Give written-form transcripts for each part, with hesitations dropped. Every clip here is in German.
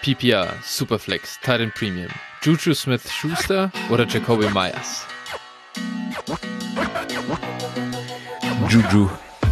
PPR, Superflex, Titan Premium, Juju Smith-Schuster oder Jacoby Myers? Juju.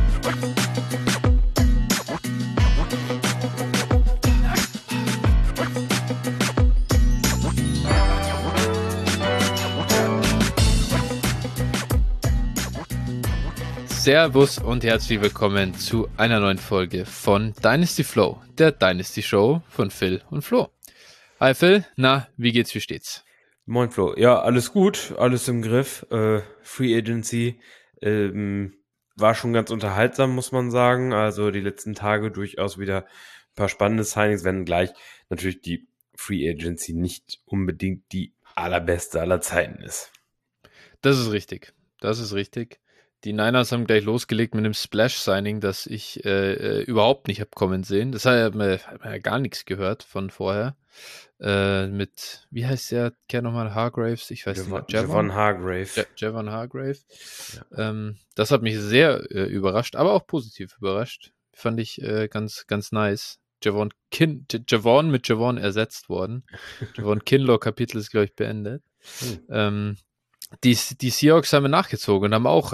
Servus und herzlich willkommen zu einer neuen Folge von Dynasty Flow, der Dynasty Show von Phil und Flo. Hi Phil, na, wie geht's, wie steht's? Moin Flo, ja, alles gut, alles im Griff. Free Agency war schon ganz unterhaltsam, muss man sagen. Also die letzten Tage durchaus wieder ein paar spannende Signings, wenn gleich natürlich die Free Agency nicht unbedingt die allerbeste aller Zeiten ist. Das ist richtig, Die Niners haben gleich losgelegt mit einem Splash-Signing, das ich überhaupt nicht habe kommen sehen. Das hat man ja gar nichts gehört von vorher. Mit, wie heißt der Kerl nochmal? Hargraves? Ich weiß nicht. Javon Hargrave. Javon Hargrave. Ja. Das hat mich sehr überrascht, aber auch positiv überrascht. Fand ich ganz, ganz nice. Javon mit Javon ersetzt worden. Javon Kinlaw-Kapitel ist, glaube ich, beendet. Die Seahawks haben nachgezogen und haben auch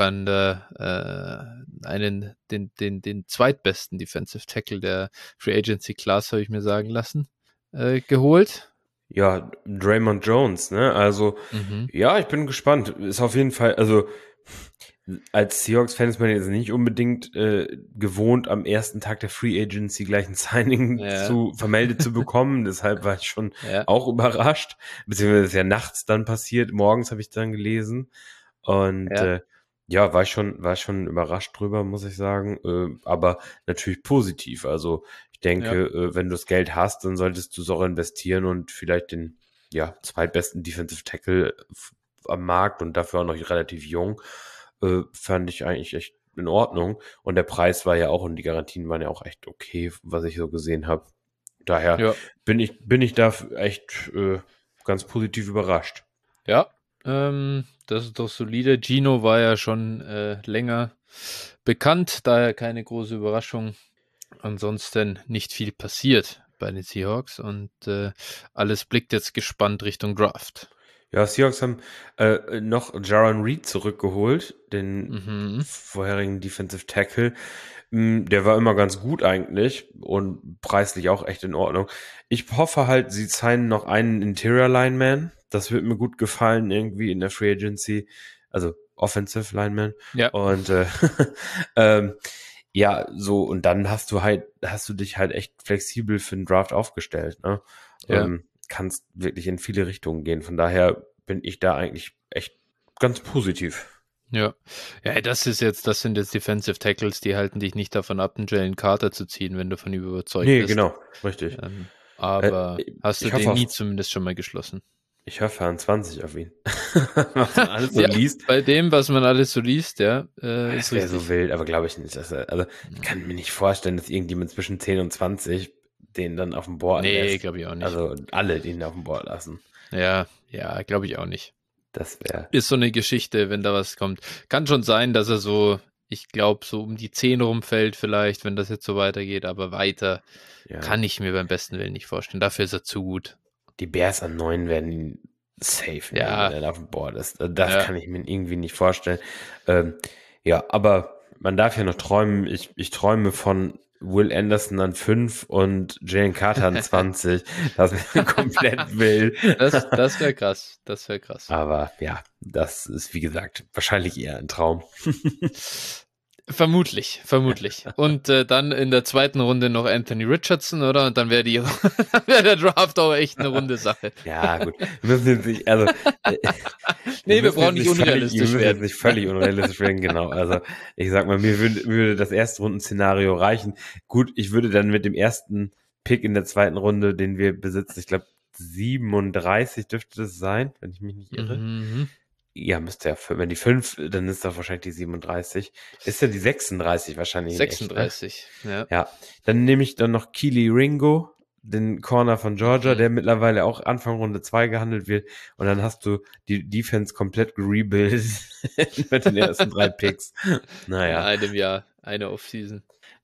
den zweitbesten Defensive Tackle der Free Agency Class, habe ich mir sagen lassen, geholt. Ja, Draymond Jones, ne? Also, ja, ich bin gespannt. Ist auf jeden Fall, also als Seahawks-Fan ist man jetzt nicht unbedingt gewohnt, am ersten Tag der Free Agency gleich ein Signing vermeldet zu bekommen. Deshalb war ich schon auch überrascht. Beziehungsweise ist ja nachts dann passiert. Morgens habe ich dann gelesen. Und war ich schon überrascht drüber, muss ich sagen. Aber natürlich positiv. Also ich denke, wenn du das Geld hast, dann solltest du es auch investieren und vielleicht den zweitbesten Defensive Tackle am Markt und dafür auch noch relativ jung. Fand ich eigentlich echt in Ordnung. Und der Preis war ja auch und die Garantien waren ja auch echt okay, was ich so gesehen habe. Daher bin ich da echt ganz positiv überrascht. Ja, das ist doch solide. Gino war ja schon länger bekannt, daher keine große Überraschung. Ansonsten nicht viel passiert bei den Seahawks und alles blickt jetzt gespannt Richtung Draft. Ja, Seahawks haben noch Jaron Reed zurückgeholt, den vorherigen Defensive Tackle. Der war immer ganz gut eigentlich und preislich auch echt in Ordnung. Ich hoffe halt, sie signen noch einen Interior Lineman. Das wird mir gut gefallen irgendwie in der Free Agency. Also Offensive Lineman. Ja. Und und dann hast du dich halt echt flexibel für den Draft aufgestellt, ne? Ja. Kannst wirklich in viele Richtungen gehen. Von daher bin ich da eigentlich echt ganz positiv. Ja, das sind jetzt Defensive Tackles, die halten dich nicht davon ab, einen Jalen Carter zu ziehen, wenn du von ihm überzeugt bist. Nee, genau, richtig. Aber hast du den nie zumindest schon mal geschlossen? Ich hoffe an 20 auf ihn. Was man alles so liest. Bei dem, was man alles so liest, ist das wäre so wild, aber glaube ich nicht. Ich kann mir nicht vorstellen, dass irgendjemand zwischen 10 und 20 den dann auf dem Board lässt. Nee, glaube ich auch nicht. Also alle den auf dem Board lassen. Ja, glaube ich auch nicht. Das ist so eine Geschichte, wenn da was kommt. Kann schon sein, dass er so, ich glaube, so um die 10 rumfällt vielleicht, wenn das jetzt so weitergeht, aber weiter kann ich mir beim besten Willen nicht vorstellen. Dafür ist er zu gut. Die Bears an 9 werden ihn safe nehmen, wenn er auf dem Board ist. Das kann ich mir irgendwie nicht vorstellen. Aber man darf ja noch träumen. Ich träume von Will Anderson an 5 und Jalen Carter an 20. Das wäre komplett wild. Das wäre krass. Aber das ist, wie gesagt, wahrscheinlich eher ein Traum. Vermutlich. Und dann in der zweiten Runde noch Anthony Richardson, oder? Und dann wäre der Draft auch echt eine runde Sache. Ja, gut. Wir müssen jetzt nicht, wir brauchen nicht unrealistisch werden. Wir müssen jetzt nicht völlig unrealistisch werden, genau. Also, ich sag mal, mir würde das Erstrunden-Szenario reichen. Gut, ich würde dann mit dem ersten Pick in der zweiten Runde, den wir besitzen, ich glaube 37 dürfte das sein, wenn ich mich nicht irre. Ja, müsste ja, wenn die 5, dann ist doch wahrscheinlich die 37. Ist ja die 36 wahrscheinlich. 36, echt, ne? Ja. Dann nehme ich dann noch Keely Ringo, den Corner von Georgia, der mittlerweile auch Anfang Runde 2 gehandelt wird. Und dann hast du die Defense komplett gerebuildet mit den ersten 3 Picks. Naja. In einem Jahr, eine Offseason.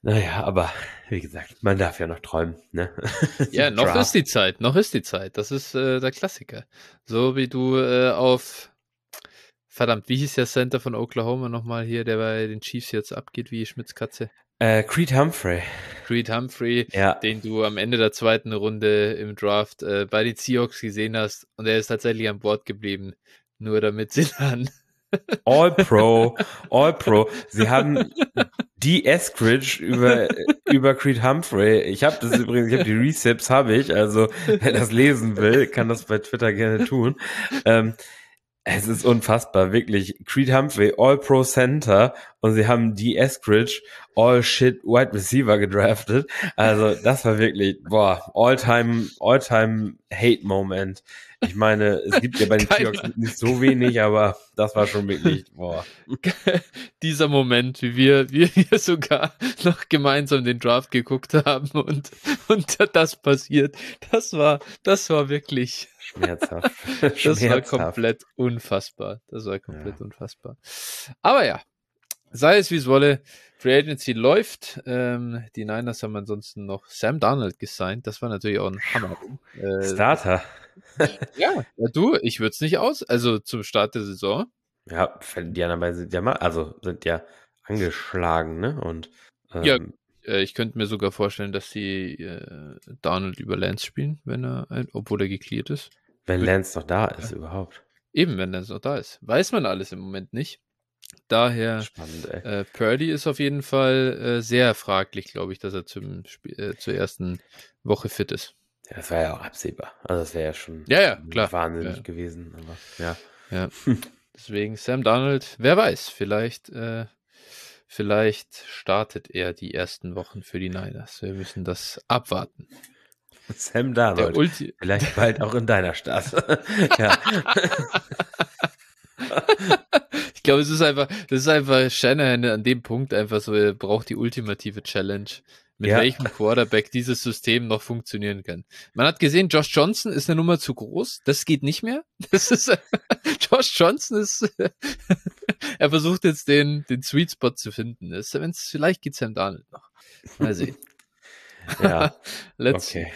Naja, aber wie gesagt, man darf ja noch träumen, ne? Ja, noch ist die Zeit. Das ist der Klassiker. So wie du verdammt, wie hieß der Center von Oklahoma nochmal hier, der bei den Chiefs jetzt abgeht, wie Schmitz Katze? Creed Humphrey. Creed Humphrey, Ja. den du am Ende der zweiten Runde im Draft bei den Seahawks gesehen hast und er ist tatsächlich an Bord geblieben, nur damit sie dann All-Pro. Sie haben die Eskridge über Creed Humphrey. Ich habe die Receipts also wer das lesen will, kann das bei Twitter gerne tun. Es ist unfassbar, wirklich. Creed Humphrey, All-Pro Center und sie haben die Eskridge, All-Shit Wide Receiver gedraftet. Also das war wirklich, All-Time Hate-Moment. Ich meine, es gibt ja bei den Seahawks nicht so wenig, aber das war schon wirklich, Dieser Moment, wie wir sogar noch gemeinsam den Draft geguckt haben und das passiert, das war wirklich schmerzhaft. Das war komplett unfassbar. Unfassbar. Aber ja, sei es wie es wolle, Free Agency läuft. Die Niners haben ansonsten noch Sam Darnold gesigned. Das war natürlich auch ein Hammer. Starter. Ja, ich würde es nicht also zum Start der Saison. Ja, die anderen sind ja angeschlagen, ne? Und ich könnte mir sogar vorstellen, dass sie Darnold über Lance spielen, obwohl er geklärt ist. Wenn Lance noch da ist, überhaupt. Eben, wenn Lance noch da ist. Weiß man alles im Moment nicht. Daher, spannend, Purdy ist auf jeden Fall sehr fraglich, glaube ich, dass er zur ersten Woche fit ist. Ja, das war ja auch absehbar. Also das wäre ja schon klar. wahnsinnig gewesen. Aber, ja. Deswegen Sam Darnold, wer weiß, vielleicht startet er die ersten Wochen für die Niners. Wir müssen das abwarten. Sam Darnold, vielleicht bald auch in deiner Stadt. Ja. Ich glaube, das ist einfach Shanahan an dem Punkt einfach so, er braucht die ultimative Challenge, mit welchem Quarterback dieses System noch funktionieren kann. Man hat gesehen, Josh Johnson ist eine Nummer zu groß, das geht nicht mehr. Josh Johnson er versucht jetzt den Sweet Spot zu finden. Vielleicht geht Sam Darnold noch. Mal sehen. Ja, okay.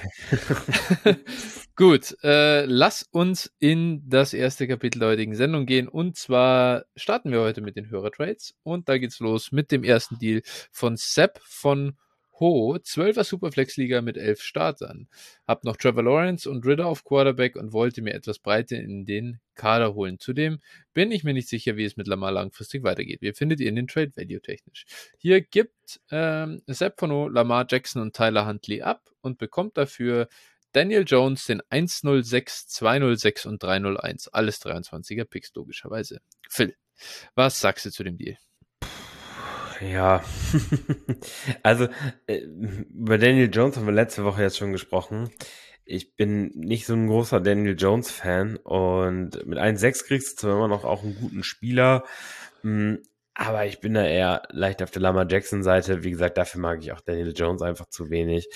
Gut, lass uns in das erste Kapitel der heutigen Sendung gehen und zwar starten wir heute mit den Hörertrades und da geht's los mit dem ersten Deal von Sepp von Ho, 12er Superflex-Liga mit 11 Startern. Hab noch Trevor Lawrence und Ridder auf Quarterback und wollte mir etwas Breite in den Kader holen. Zudem bin ich mir nicht sicher, wie es mit Lamar langfristig weitergeht. Wie findet ihr in den Trade Value technisch? Hier gibt Sepp von Ho, Lamar Jackson und Tyler Huntley ab und bekommt dafür Daniel Jones den 106, 206 und 301. Alles 23er Picks, logischerweise. Phil, was sagst du zu dem Deal? Ja, also über Daniel Jones haben wir letzte Woche jetzt schon gesprochen. Ich bin nicht so ein großer Daniel Jones Fan und mit 1,6 kriegst du zwar immer noch auch einen guten Spieler, aber ich bin da eher leicht auf der Lamar Jackson Seite. Wie gesagt, dafür mag ich auch Daniel Jones einfach zu wenig.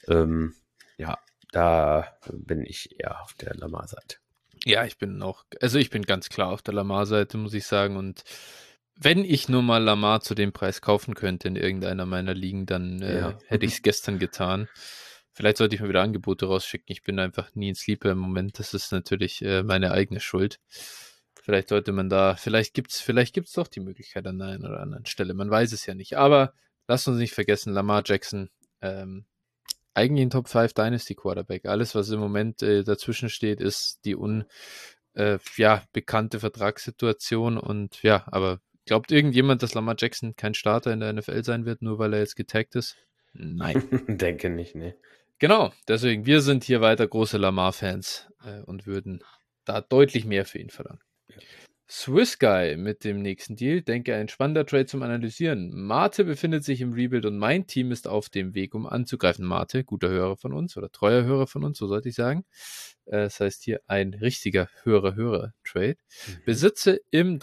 Da bin ich eher auf der Lamar Seite. Ja, ich bin ganz klar auf der Lamar Seite, muss ich sagen, und wenn ich nur mal Lamar zu dem Preis kaufen könnte in irgendeiner meiner Ligen, dann hätte ich es gestern getan. Vielleicht sollte ich mir wieder Angebote rausschicken. Ich bin einfach nie in Sleeper im Moment. Das ist natürlich meine eigene Schuld. Vielleicht sollte man vielleicht gibt's doch die Möglichkeit an der einen oder anderen Stelle. Man weiß es ja nicht. Aber lasst uns nicht vergessen, Lamar Jackson, eigentlich ein Top 5 Dynasty Quarterback. Alles, was im Moment dazwischen steht, ist die bekannte Vertragssituation und aber glaubt irgendjemand, dass Lamar Jackson kein Starter in der NFL sein wird, nur weil er jetzt getaggt ist? Nein. Denke nicht, ne. Genau, deswegen, wir sind hier weiter große Lamar-Fans und würden da deutlich mehr für ihn verlangen. Ja. Swiss Guy mit dem nächsten Deal, denke ein spannender Trade zum Analysieren. Mate befindet sich im Rebuild und mein Team ist auf dem Weg, um anzugreifen. Mate, guter Hörer von uns oder treuer Hörer von uns, so sollte ich sagen. Das heißt hier ein richtiger Hörer-Trade. Besitze im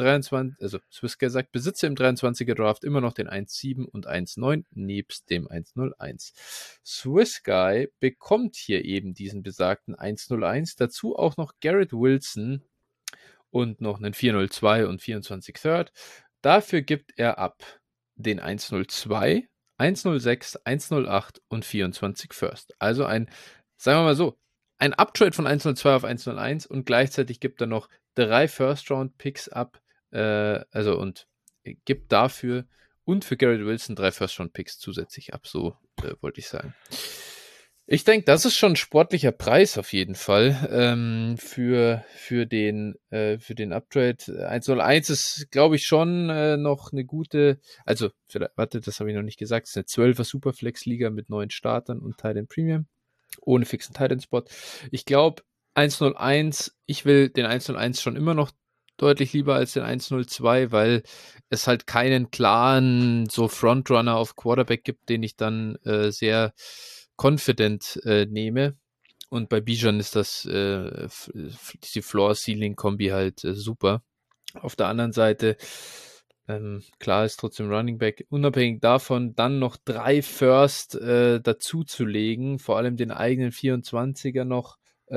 23er Draft immer noch den 1,7 und 1,9 nebst dem 1,01. Swiss Guy bekommt hier eben diesen besagten 1,01, dazu auch noch Garrett Wilson und noch einen 402 und 24 Third. Dafür gibt er ab den 102, 106, 108 und 24 First. Also sagen wir mal so, ein Uptrade von 102 auf 101 und gleichzeitig gibt er noch 3 First-Round-Picks ab, und gibt dafür und für Garrett Wilson 3 First-Round-Picks zusätzlich ab, so wollte ich sagen. Ich denke, das ist schon ein sportlicher Preis auf jeden Fall für den Uptrade. 101 ist, glaube ich, schon noch eine gute, das habe ich noch nicht gesagt, es ist eine 12er Superflex-Liga mit 9 Startern und Tight Premium, ohne fixen Tight Spot. Ich glaube, 101, ich will den 101 schon immer noch deutlich lieber als den 102, weil es halt keinen klaren so Frontrunner auf Quarterback gibt, den ich dann sehr confident nehme. Und bei Bijan ist das die Floor-Ceiling-Kombi halt super. Auf der anderen Seite, klar ist trotzdem Running Back. Unabhängig davon, dann noch 3 First dazu zu legen, vor allem den eigenen 24er noch.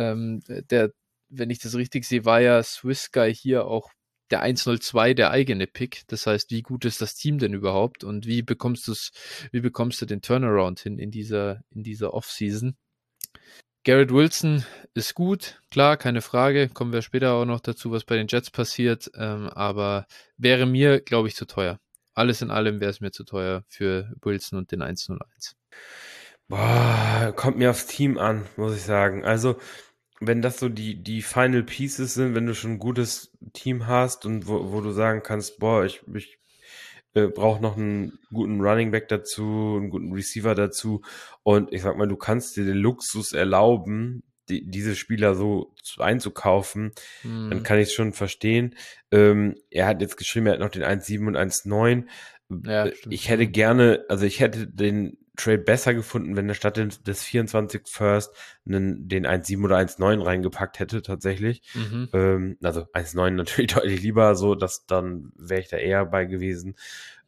Wenn ich das richtig sehe, war ja Swiss Guy hier auch der 102 der eigene Pick. Das heißt, wie gut ist das Team denn überhaupt und wie bekommst du den Turnaround hin in dieser Offseason? Garrett Wilson ist gut, klar, keine Frage. Kommen wir später auch noch dazu, was bei den Jets passiert. Aber wäre mir, glaube ich, zu teuer. Alles in allem wäre es mir zu teuer für Wilson und den 101. Boah, kommt mir aufs Team an, muss ich sagen. Also, wenn das so die Final Pieces sind, wenn du schon ein gutes Team hast und wo du sagen kannst, boah, ich brauche noch einen guten Running Back dazu, einen guten Receiver dazu und ich sag mal, du kannst dir den Luxus erlauben, diese Spieler so einzukaufen, dann kann ich es schon verstehen. Er hat jetzt geschrieben, er hat noch den 1,7 und 1,9. Ja, ich hätte gerne, also ich hätte den Trade besser gefunden, wenn er statt des 24 First den 1,7 oder 1,9 reingepackt hätte, tatsächlich. Also 1,9 natürlich deutlich lieber, so, dann wäre ich da eher bei gewesen.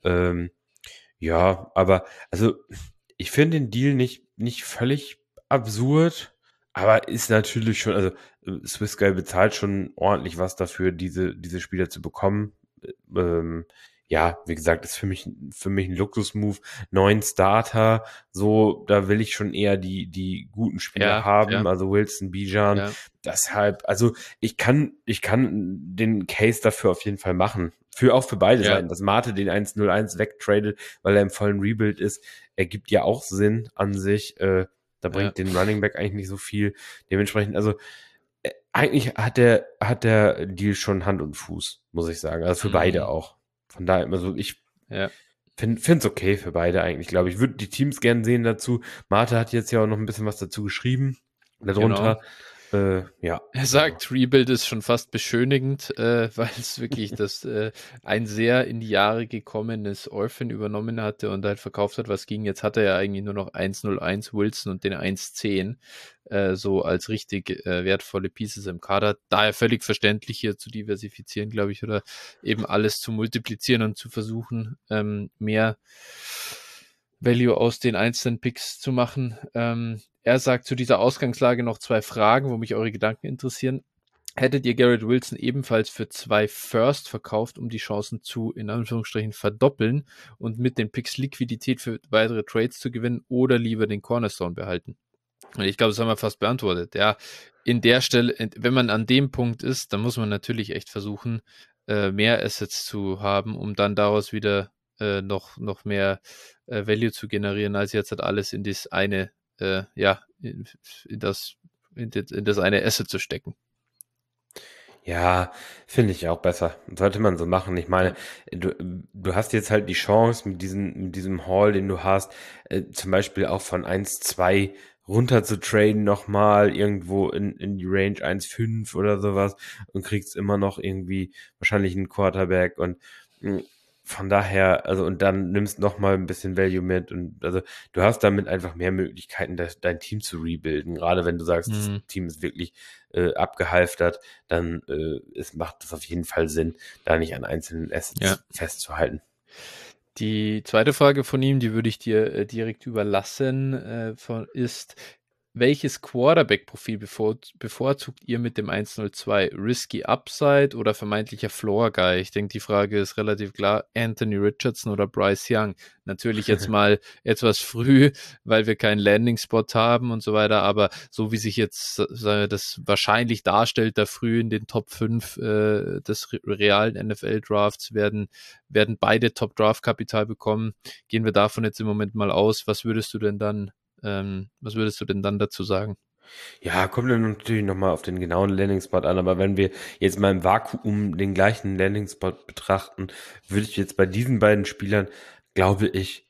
Ja, aber also ich finde den Deal nicht völlig absurd, aber ist natürlich schon, also Swiss Guy bezahlt schon ordentlich was dafür, diese Spieler zu bekommen. Ja, wie gesagt, ist für mich ein Luxusmove. 9 Starter, so, da will ich schon eher die guten Spieler haben, also Wilson, Bijan. Ja. Deshalb, also ich kann den Case dafür auf jeden Fall machen. Auch für beide Seiten, dass Mate den 1-0-1 wegtradet, weil er im vollen Rebuild ist, ergibt ja auch Sinn an sich. Da bringt den Running Back eigentlich nicht so viel. Dementsprechend, also eigentlich hat der Deal schon Hand und Fuß, muss ich sagen. Also für beide auch. Von daher, also ich finde es okay für beide eigentlich, glaube ich. Würde die Teams gern sehen dazu. Mate hat jetzt ja auch noch ein bisschen was dazu geschrieben. Darunter. Genau. Ja. Er sagt, Rebuild ist schon fast beschönigend, weil es wirklich ein sehr in die Jahre gekommenes Orphan übernommen hatte und halt verkauft hat, was ging. Jetzt hat er ja eigentlich nur noch 1-0-1 Wilson und den 1-10 so als richtig wertvolle Pieces im Kader. Daher völlig verständlich hier zu diversifizieren, glaube ich, oder eben alles zu multiplizieren und zu versuchen, mehr Value aus den einzelnen Picks zu machen. Er sagt zu dieser Ausgangslage noch 2 Fragen, wo mich eure Gedanken interessieren. Hättet ihr Garrett Wilson ebenfalls für 2 First verkauft, um die Chancen zu, in Anführungsstrichen, verdoppeln und mit den Picks Liquidität für weitere Trades zu gewinnen oder lieber den Cornerstone behalten? Und ich glaube, das haben wir fast beantwortet. Ja, in der Stelle, wenn man an dem Punkt ist, dann muss man natürlich echt versuchen, mehr Assets zu haben, um dann daraus wieder noch mehr Value zu generieren, als jetzt halt alles in das eine in das eine Asset zu stecken. Ja, finde ich auch besser. Sollte man so machen. Ich meine, du hast jetzt halt die Chance mit diesem Haul, den du hast, zum Beispiel auch von 1,2 runter zu traden nochmal irgendwo in die Range 1,5 oder sowas und kriegst immer noch irgendwie wahrscheinlich einen Quarterback und von daher, also und dann nimmst noch mal ein bisschen Value mit und also du hast damit einfach mehr Möglichkeiten, dein Team zu rebuilden. Gerade wenn du sagst, das Team ist wirklich abgehalftert, dann macht das auf jeden Fall Sinn, da nicht an einzelnen Assets festzuhalten. Die zweite Frage von ihm, die würde ich dir direkt überlassen, ist, welches Quarterback-Profil bevorzugt ihr mit dem 102? Risky Upside oder vermeintlicher Floor-Guy? Ich denke, die Frage ist relativ klar. Anthony Richardson oder Bryce Young? Natürlich jetzt mal etwas früh, weil wir keinen Landing-Spot haben und so weiter, aber so wie sich jetzt das wahrscheinlich darstellt, da früh in den Top 5 des realen NFL-Drafts werden beide Top-Draft-Kapital bekommen. Gehen wir davon jetzt im Moment mal aus. Was würdest du denn dann dazu sagen? Ja, kommt dann natürlich nochmal auf den genauen Landing-Spot an, aber wenn wir jetzt mal im Vakuum den gleichen Landing-Spot betrachten, würde ich jetzt bei diesen beiden Spielern, glaube ich,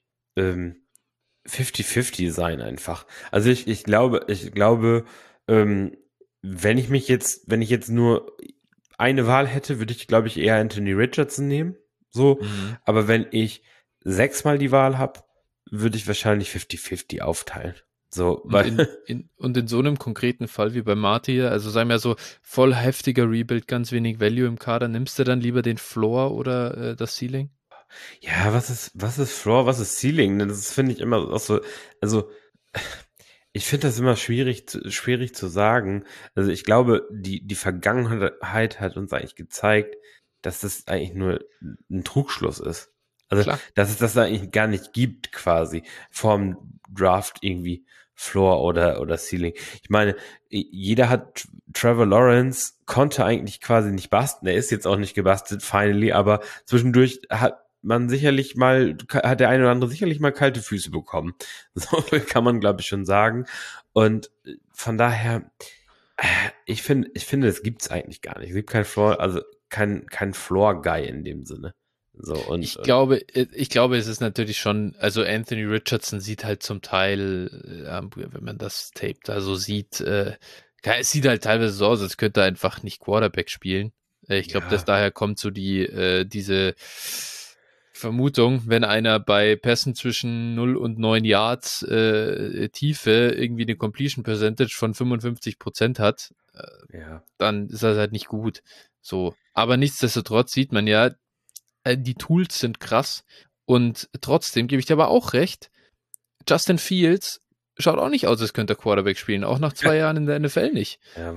50-50 sein einfach. Also ich glaube, wenn ich jetzt nur eine Wahl hätte, würde ich, glaube ich, eher Anthony Richardson nehmen. So, aber wenn ich 6-mal die Wahl habe, würde ich wahrscheinlich 50-50 aufteilen. So, und in so einem konkreten Fall wie bei Marty hier, also sagen wir so, voll heftiger Rebuild, ganz wenig Value im Kader, nimmst du dann lieber den Floor oder das Ceiling? Ja, was ist Floor, was ist Ceiling? Das finde ich immer auch so, also ich finde das immer schwierig zu sagen. Also ich glaube, die Vergangenheit hat uns eigentlich gezeigt, dass das eigentlich nur ein Trugschluss ist. Also, Klar. dass es das eigentlich gar nicht gibt, quasi, vorm Draft irgendwie Floor oder Ceiling. Ich meine, jeder hat Trevor Lawrence, konnte eigentlich quasi nicht basten. Er ist jetzt auch nicht gebastelt, finally, aber zwischendurch hat der eine oder andere sicherlich mal kalte Füße bekommen. So kann man, glaube ich, schon sagen. Und von daher, ich finde, das gibt's eigentlich gar nicht. Es gibt kein Floor, also kein Floor-Guy in dem Sinne. So, ich glaube, es ist natürlich schon, also Anthony Richardson sieht halt zum Teil, wenn man das taped, also es sieht halt teilweise so aus, als könnte er einfach nicht Quarterback spielen. Ich glaube, dass daher kommt so diese Vermutung, wenn einer bei Pässen zwischen 0 und 9 Yards Tiefe irgendwie eine Completion Percentage von 55% hat, dann ist das halt nicht gut. So. Aber nichtsdestotrotz sieht man ja, die Tools sind krass und trotzdem gebe ich dir aber auch recht, Justin Fields schaut auch nicht aus, als könnte er Quarterback spielen, auch nach 2 Jahren in der NFL nicht. Ja,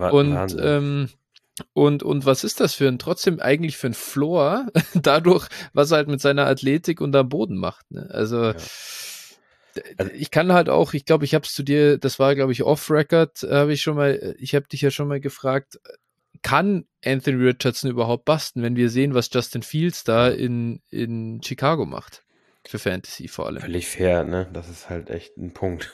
und was ist das trotzdem eigentlich für ein Floor, dadurch, was er halt mit seiner Athletik und am Boden macht. Ne? Also ich kann halt auch, ich glaube, ich habe es zu dir, das war, glaube ich, off-Record, ich habe dich ja schon mal gefragt, kann Anthony Richardson überhaupt basten, wenn wir sehen, was Justin Fields da in Chicago macht? Für Fantasy vor allem. Völlig fair, ne? Das ist halt echt ein Punkt.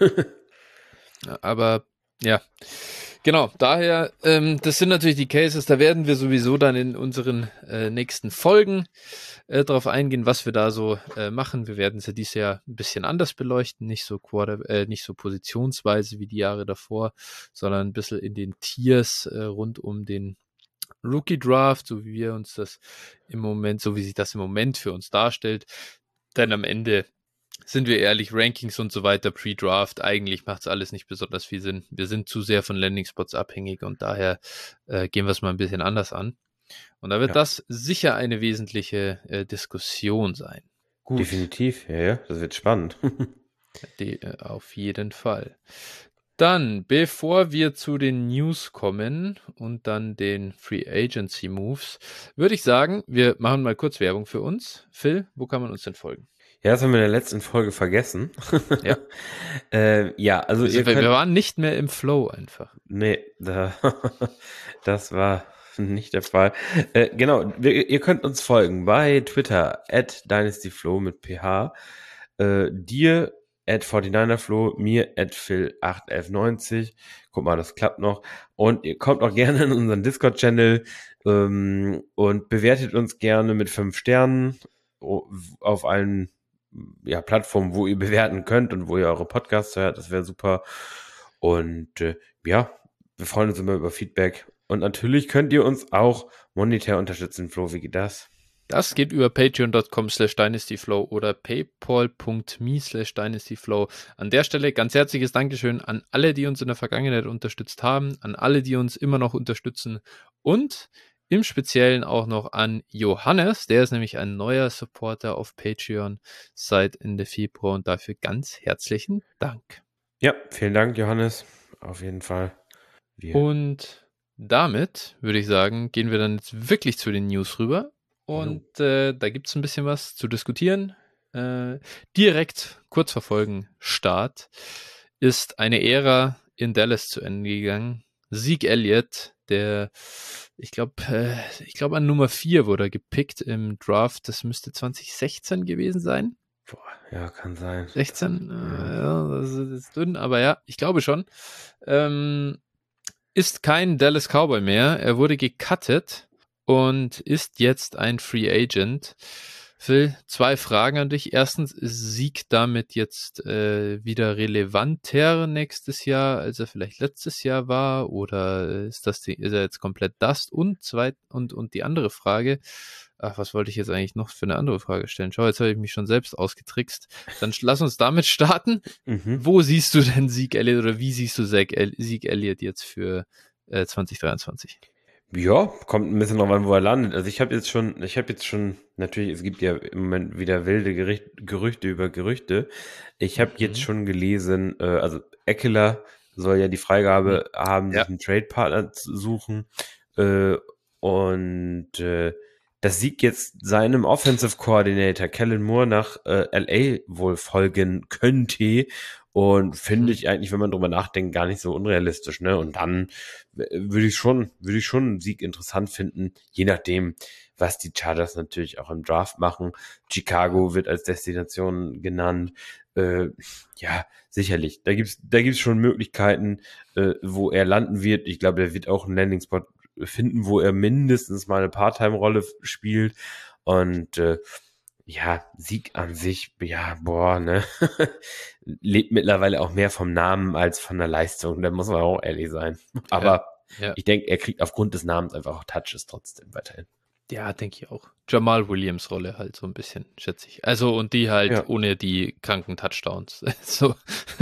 Aber ja, genau, daher, das sind natürlich die Cases, da werden wir sowieso dann in unseren nächsten Folgen drauf eingehen, was wir da so machen. Wir werden es ja dieses Jahr ein bisschen anders beleuchten, nicht so positionsweise wie die Jahre davor, sondern ein bisschen in den Tiers rund um den Rookie Draft, so wie wir uns das im Moment, so wie sich das im Moment für uns darstellt. Denn am Ende sind wir ehrlich, Rankings und so weiter, Pre-Draft, eigentlich macht es alles nicht besonders viel Sinn. Wir sind zu sehr von Landing-Spots abhängig und daher gehen wir es mal ein bisschen anders an. Und da wird das sicher eine wesentliche Diskussion sein. Gut. Definitiv, ja, das wird spannend. Auf jeden Fall. Dann, bevor wir zu den News kommen und dann den Free Agency Moves, würde ich sagen, wir machen mal kurz Werbung für uns. Phil, wo kann man uns denn folgen? Ja, das haben wir in der letzten Folge vergessen. Ja. Also wir waren nicht mehr im Flow einfach. Nee, das war nicht der Fall. Genau, ihr könnt uns folgen bei Twitter @dynastyflow mit PH, dir @49erflow, mir @phil81190. Guck mal, das klappt noch. Und ihr kommt auch gerne in unseren Discord-Channel und bewertet uns gerne mit 5 Sternen auf allen Plattformen, wo ihr bewerten könnt und wo ihr eure Podcasts hört. Das wäre super. Und wir freuen uns immer über Feedback. Und natürlich könnt ihr uns auch monetär unterstützen. Flo, wie geht das? Das geht über patreon.com/dynastyflow oder paypal.me/dynastyflow. An der Stelle ganz herzliches Dankeschön an alle, die uns in der Vergangenheit unterstützt haben, an alle, die uns immer noch unterstützen und im Speziellen auch noch an Johannes, der ist nämlich ein neuer Supporter auf Patreon seit Ende Februar und dafür ganz herzlichen Dank. Ja, vielen Dank, Johannes. auf jeden Fall. Und damit würde ich sagen, gehen wir dann jetzt wirklich zu den News rüber. Und da gibt es ein bisschen was zu diskutieren. Direkt kurz vor Folgenstart ist eine Ära in Dallas zu Ende gegangen. Zeke Elliott, der, ich glaube an Nummer 4 wurde er gepickt im Draft. Das müsste 2016 gewesen sein. Boah, ja, kann sein. 16, ja, das ist dünn, aber ja, ich glaube schon. Ist kein Dallas Cowboy mehr. Er wurde gecuttet und ist jetzt ein Free Agent. Phil, 2 Fragen an dich. Erstens, ist Zeke damit jetzt wieder relevanter nächstes Jahr, als er vielleicht letztes Jahr war? Oder ist er jetzt komplett Dust? Und die andere Frage, was wollte ich jetzt eigentlich noch für eine andere Frage stellen? Schau, jetzt habe ich mich schon selbst ausgetrickst. Dann lass uns damit starten. Wo siehst du denn Zeke Elliott oder wie siehst du Zeke Elliott jetzt für 2023? Ja, kommt ein bisschen drauf an, wo er landet. Also ich habe jetzt schon, natürlich, es gibt ja im Moment wieder wilde Gerüchte über Gerüchte. Ich habe jetzt schon gelesen, also Ekeler soll ja die Freigabe haben, sich einen Trade-Partner zu suchen. Das Sieg jetzt seinem Offensive Coordinator Kellen Moore nach LA wohl folgen könnte. Und finde ich eigentlich, wenn man drüber nachdenkt, gar nicht so unrealistisch, ne? Und dann würde ich schon einen Sieg interessant finden, je nachdem, was die Chargers natürlich auch im Draft machen. Chicago wird als Destination genannt. Ja, sicherlich. Da gibt's schon Möglichkeiten, wo er landen wird. Ich glaube, er wird auch einen Landing-Spot finden, wo er mindestens mal eine Part-Time-Rolle spielt. Und ja, Sieg an sich, ja, boah, ne, lebt mittlerweile auch mehr vom Namen als von der Leistung, da muss man auch ehrlich sein. Aber ich denke, er kriegt aufgrund des Namens einfach auch Touches trotzdem weiterhin. Ja, denke ich auch. Jamal Williams Rolle halt so ein bisschen, schätze ich. Also, und die halt ohne die kranken Touchdowns. So,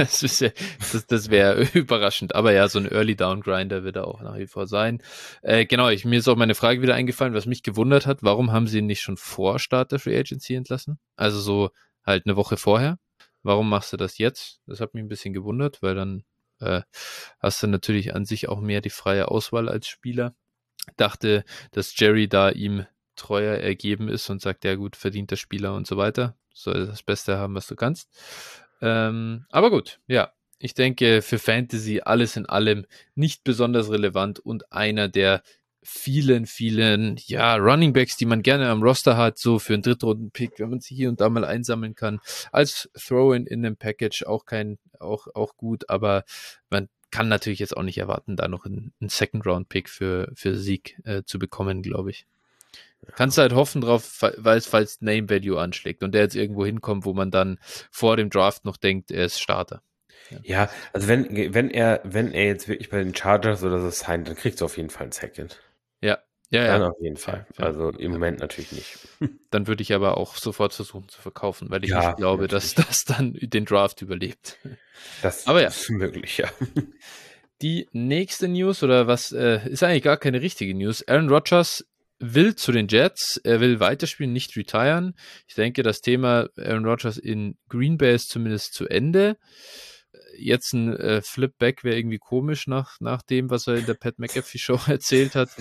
das wäre überraschend. Aber ja, so ein Early Down Grinder wird er auch nach wie vor sein. Genau, mir ist auch meine Frage wieder eingefallen, was mich gewundert hat. Warum haben sie ihn nicht schon vor Start der Free Agency entlassen? Also so halt eine Woche vorher. Warum machst du das jetzt? Das hat mich ein bisschen gewundert, weil dann hast du natürlich an sich auch mehr die freie Auswahl als Spieler. Dachte, dass Jerry da ihm treuer ergeben ist und sagt, ja gut, verdienter Spieler und so weiter. Soll das Beste haben, was du kannst. Aber gut, ja. Ich denke, für Fantasy alles in allem nicht besonders relevant und einer der vielen, Runningbacks, die man gerne am Roster hat, so für einen Drittrunden-Pick, wenn man sie hier und da mal einsammeln kann. Als Throw-in in einem Package auch gut, aber man kann natürlich jetzt auch nicht erwarten, da noch einen Second-Round-Pick für Sieg zu bekommen, glaube ich. Kannst du halt hoffen drauf, falls Name-Value anschlägt und der jetzt irgendwo hinkommt, wo man dann vor dem Draft noch denkt, er ist Starter. Ja, also wenn er jetzt wirklich bei den Chargers oder so signed, dann kriegst du auf jeden Fall einen Second. Ja. Dann auf jeden Fall. Also im Moment natürlich nicht. Dann würde ich aber auch sofort versuchen zu verkaufen, weil ich nicht glaube, dass das dann den Draft überlebt. Das ist möglich, ja. Die nächste News, oder was, ist eigentlich gar keine richtige News. Aaron Rodgers will zu den Jets, er will weiterspielen, nicht retiren. Ich denke, das Thema Aaron Rodgers in Green Bay ist zumindest zu Ende. Jetzt ein Flipback wäre irgendwie komisch nach dem, was er in der Pat McAfee Show erzählt hat.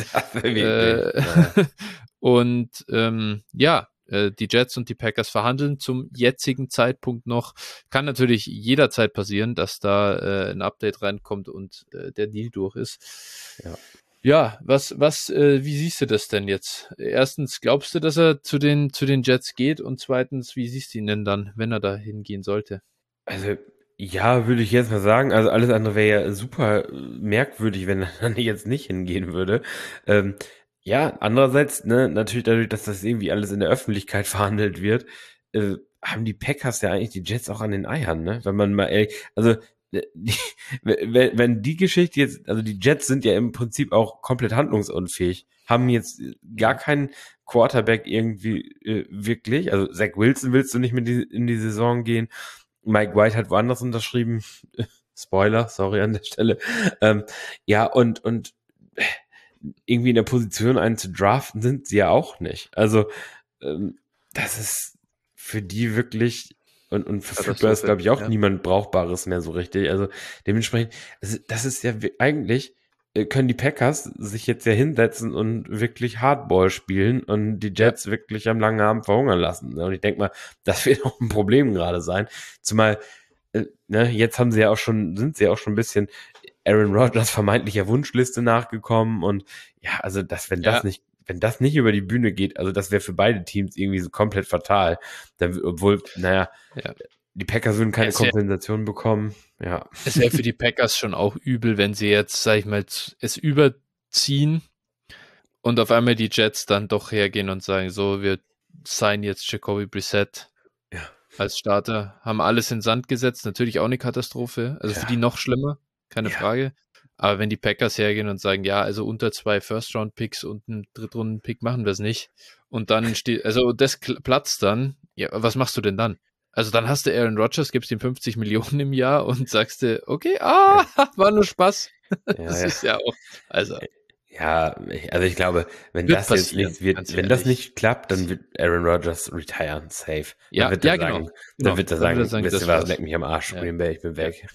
Und die Jets und die Packers verhandeln zum jetzigen Zeitpunkt noch. Kann natürlich jederzeit passieren, dass da ein Update reinkommt und der Deal durch ist. Ja, wie siehst du das denn jetzt? Erstens, glaubst du, dass er zu den Jets geht? Und zweitens, wie siehst du ihn denn dann, wenn er da hingehen sollte? Also, ja, würde ich jetzt mal sagen. Also alles andere wäre ja super merkwürdig, wenn er dann jetzt nicht hingehen würde. Ja, andererseits, ne, natürlich dadurch, dass das irgendwie alles in der Öffentlichkeit verhandelt wird, haben die Packers ja eigentlich die Jets auch an den Eiern, ne? Wenn man mal ehrlich, also wenn die Geschichte jetzt, also die Jets sind ja im Prinzip auch komplett handlungsunfähig, haben jetzt gar keinen Quarterback irgendwie wirklich, also Zach Wilson willst du nicht mit in die Saison gehen, Mike White hat woanders unterschrieben, Spoiler, sorry an der Stelle, ja und irgendwie in der Position einen zu draften sind sie ja auch nicht, also das ist für die wirklich Und verfügbar ist, glaube ich, auch niemand Brauchbares mehr so richtig. Also dementsprechend, das ist ja eigentlich, können die Packers sich jetzt ja hinsetzen und wirklich Hardball spielen und die Jets wirklich am langen Abend verhungern lassen. Und ich denke mal, das wird auch ein Problem gerade sein. Zumal, jetzt sind sie ja auch schon ein bisschen Aaron Rodgers vermeintlicher Wunschliste nachgekommen und ja, also wenn das nicht über die Bühne geht, also das wäre für beide Teams irgendwie so komplett fatal. Obwohl, die Packers würden keine Kompensation bekommen. Ja. Es wäre für die Packers schon auch übel, wenn sie jetzt, sag ich mal, es überziehen und auf einmal die Jets dann doch hergehen und sagen, so, wir signen jetzt Jacoby Brissett als Starter, haben alles in Sand gesetzt, natürlich auch eine Katastrophe, also für die noch schlimmer, keine Frage. Aber wenn die Packers hergehen und sagen, ja, also unter 2 First-Round-Picks und einen Drittrunden-Pick machen wir es nicht und dann das platzt dann, ja, was machst du denn dann? Also dann hast du Aaron Rodgers, gibst ihm 50 Millionen im Jahr und sagst dir, okay, war nur Spaß. Das ist ja auch, also. Ja, also ich glaube, wenn das jetzt nichts wird, wenn das nicht klappt, dann wird Aaron Rodgers retiren, safe. Dann wird er sagen, wisst ihr was, leck mich am Arsch, Green Bay, ich bin weg.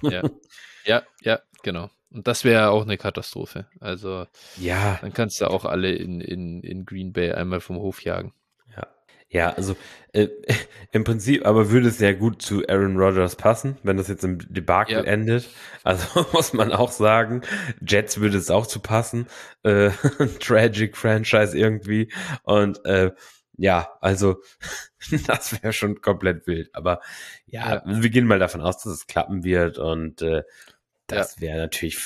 Ja, genau. Und das wäre auch eine Katastrophe. Also, dann kannst du auch alle in Green Bay einmal vom Hof jagen. Ja, also im Prinzip, aber würde es ja gut zu Aaron Rodgers passen, wenn das jetzt im Debakel endet. Also muss man auch sagen, Jets würde es auch zu passen. Tragic Franchise irgendwie. Und also das wäre schon komplett wild. Aber wir gehen mal davon aus, dass es klappen wird. Und das wäre natürlich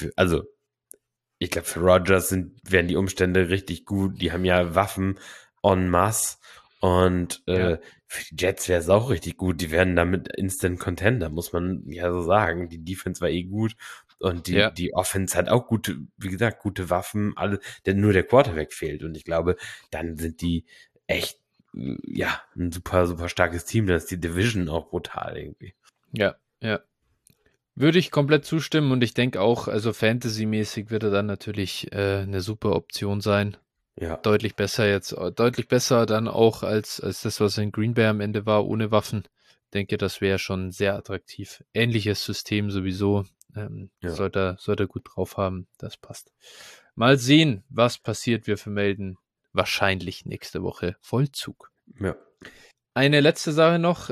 ich glaube, für Rodgers wären die Umstände richtig gut. Die haben ja Waffen en masse. Und für die Jets wäre es auch richtig gut. Die werden damit Instant Contender, muss man ja so sagen. Die Defense war gut und die Offense hat auch gute Waffen, denn nur der Quarterback fehlt. Und ich glaube, dann sind die echt, ein super, super starkes Team. Dann ist die Division auch brutal irgendwie. Ja. Würde ich komplett zustimmen und ich denke auch, also Fantasy-mäßig wird er dann natürlich eine super Option sein. Ja. Deutlich besser dann auch als das, was in Green Bay am Ende war, ohne Waffen. Ich denke, das wäre schon sehr attraktiv. Ähnliches System sowieso. Sollte er gut drauf haben. Das passt. Mal sehen, was passiert. Wir vermelden wahrscheinlich nächste Woche Vollzug. Ja. Eine letzte Sache noch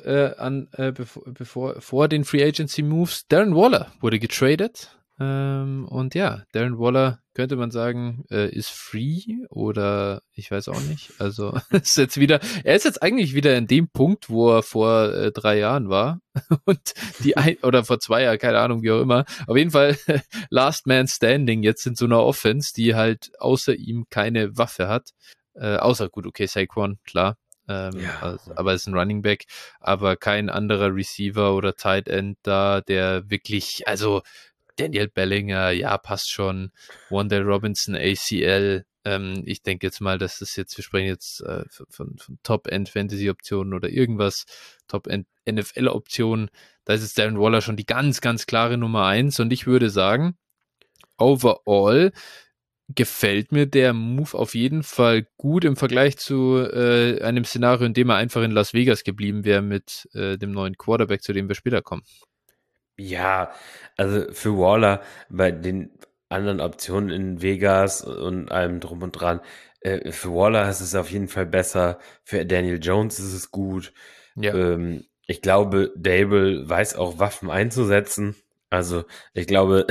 vor den Free Agency Moves. Darren Waller wurde getradet. Und Darren Waller, könnte man sagen, ist free oder ich weiß auch nicht. Also er ist jetzt eigentlich wieder in dem Punkt, wo er vor 3 Jahren war und oder vor 2 Jahren, keine Ahnung, wie auch immer. Auf jeden Fall Last Man Standing jetzt in so einer Offense, die halt außer ihm keine Waffe hat. Außer gut, okay, Saquon, klar. Aber es ist ein Running Back, aber kein anderer Receiver oder Tight End da, der wirklich, also Daniel Bellinger, passt schon. Wan'Dale Robinson, ACL. Ich denke jetzt mal, dass das jetzt, wir sprechen jetzt von Top-End-Fantasy-Optionen oder irgendwas, Top-End-NFL-Optionen. Da ist jetzt Darren Waller schon die ganz, ganz klare Nummer 1 und ich würde sagen, overall gefällt mir der Move auf jeden Fall gut im Vergleich zu einem Szenario, in dem er einfach in Las Vegas geblieben wäre mit dem neuen Quarterback, zu dem wir später kommen. Ja, also für Waller bei den anderen Optionen in Vegas und allem drum und dran, für Waller ist es auf jeden Fall besser, für Daniel Jones ist es gut. Ja. Ich glaube, Dable weiß auch Waffen einzusetzen. Also ich glaube,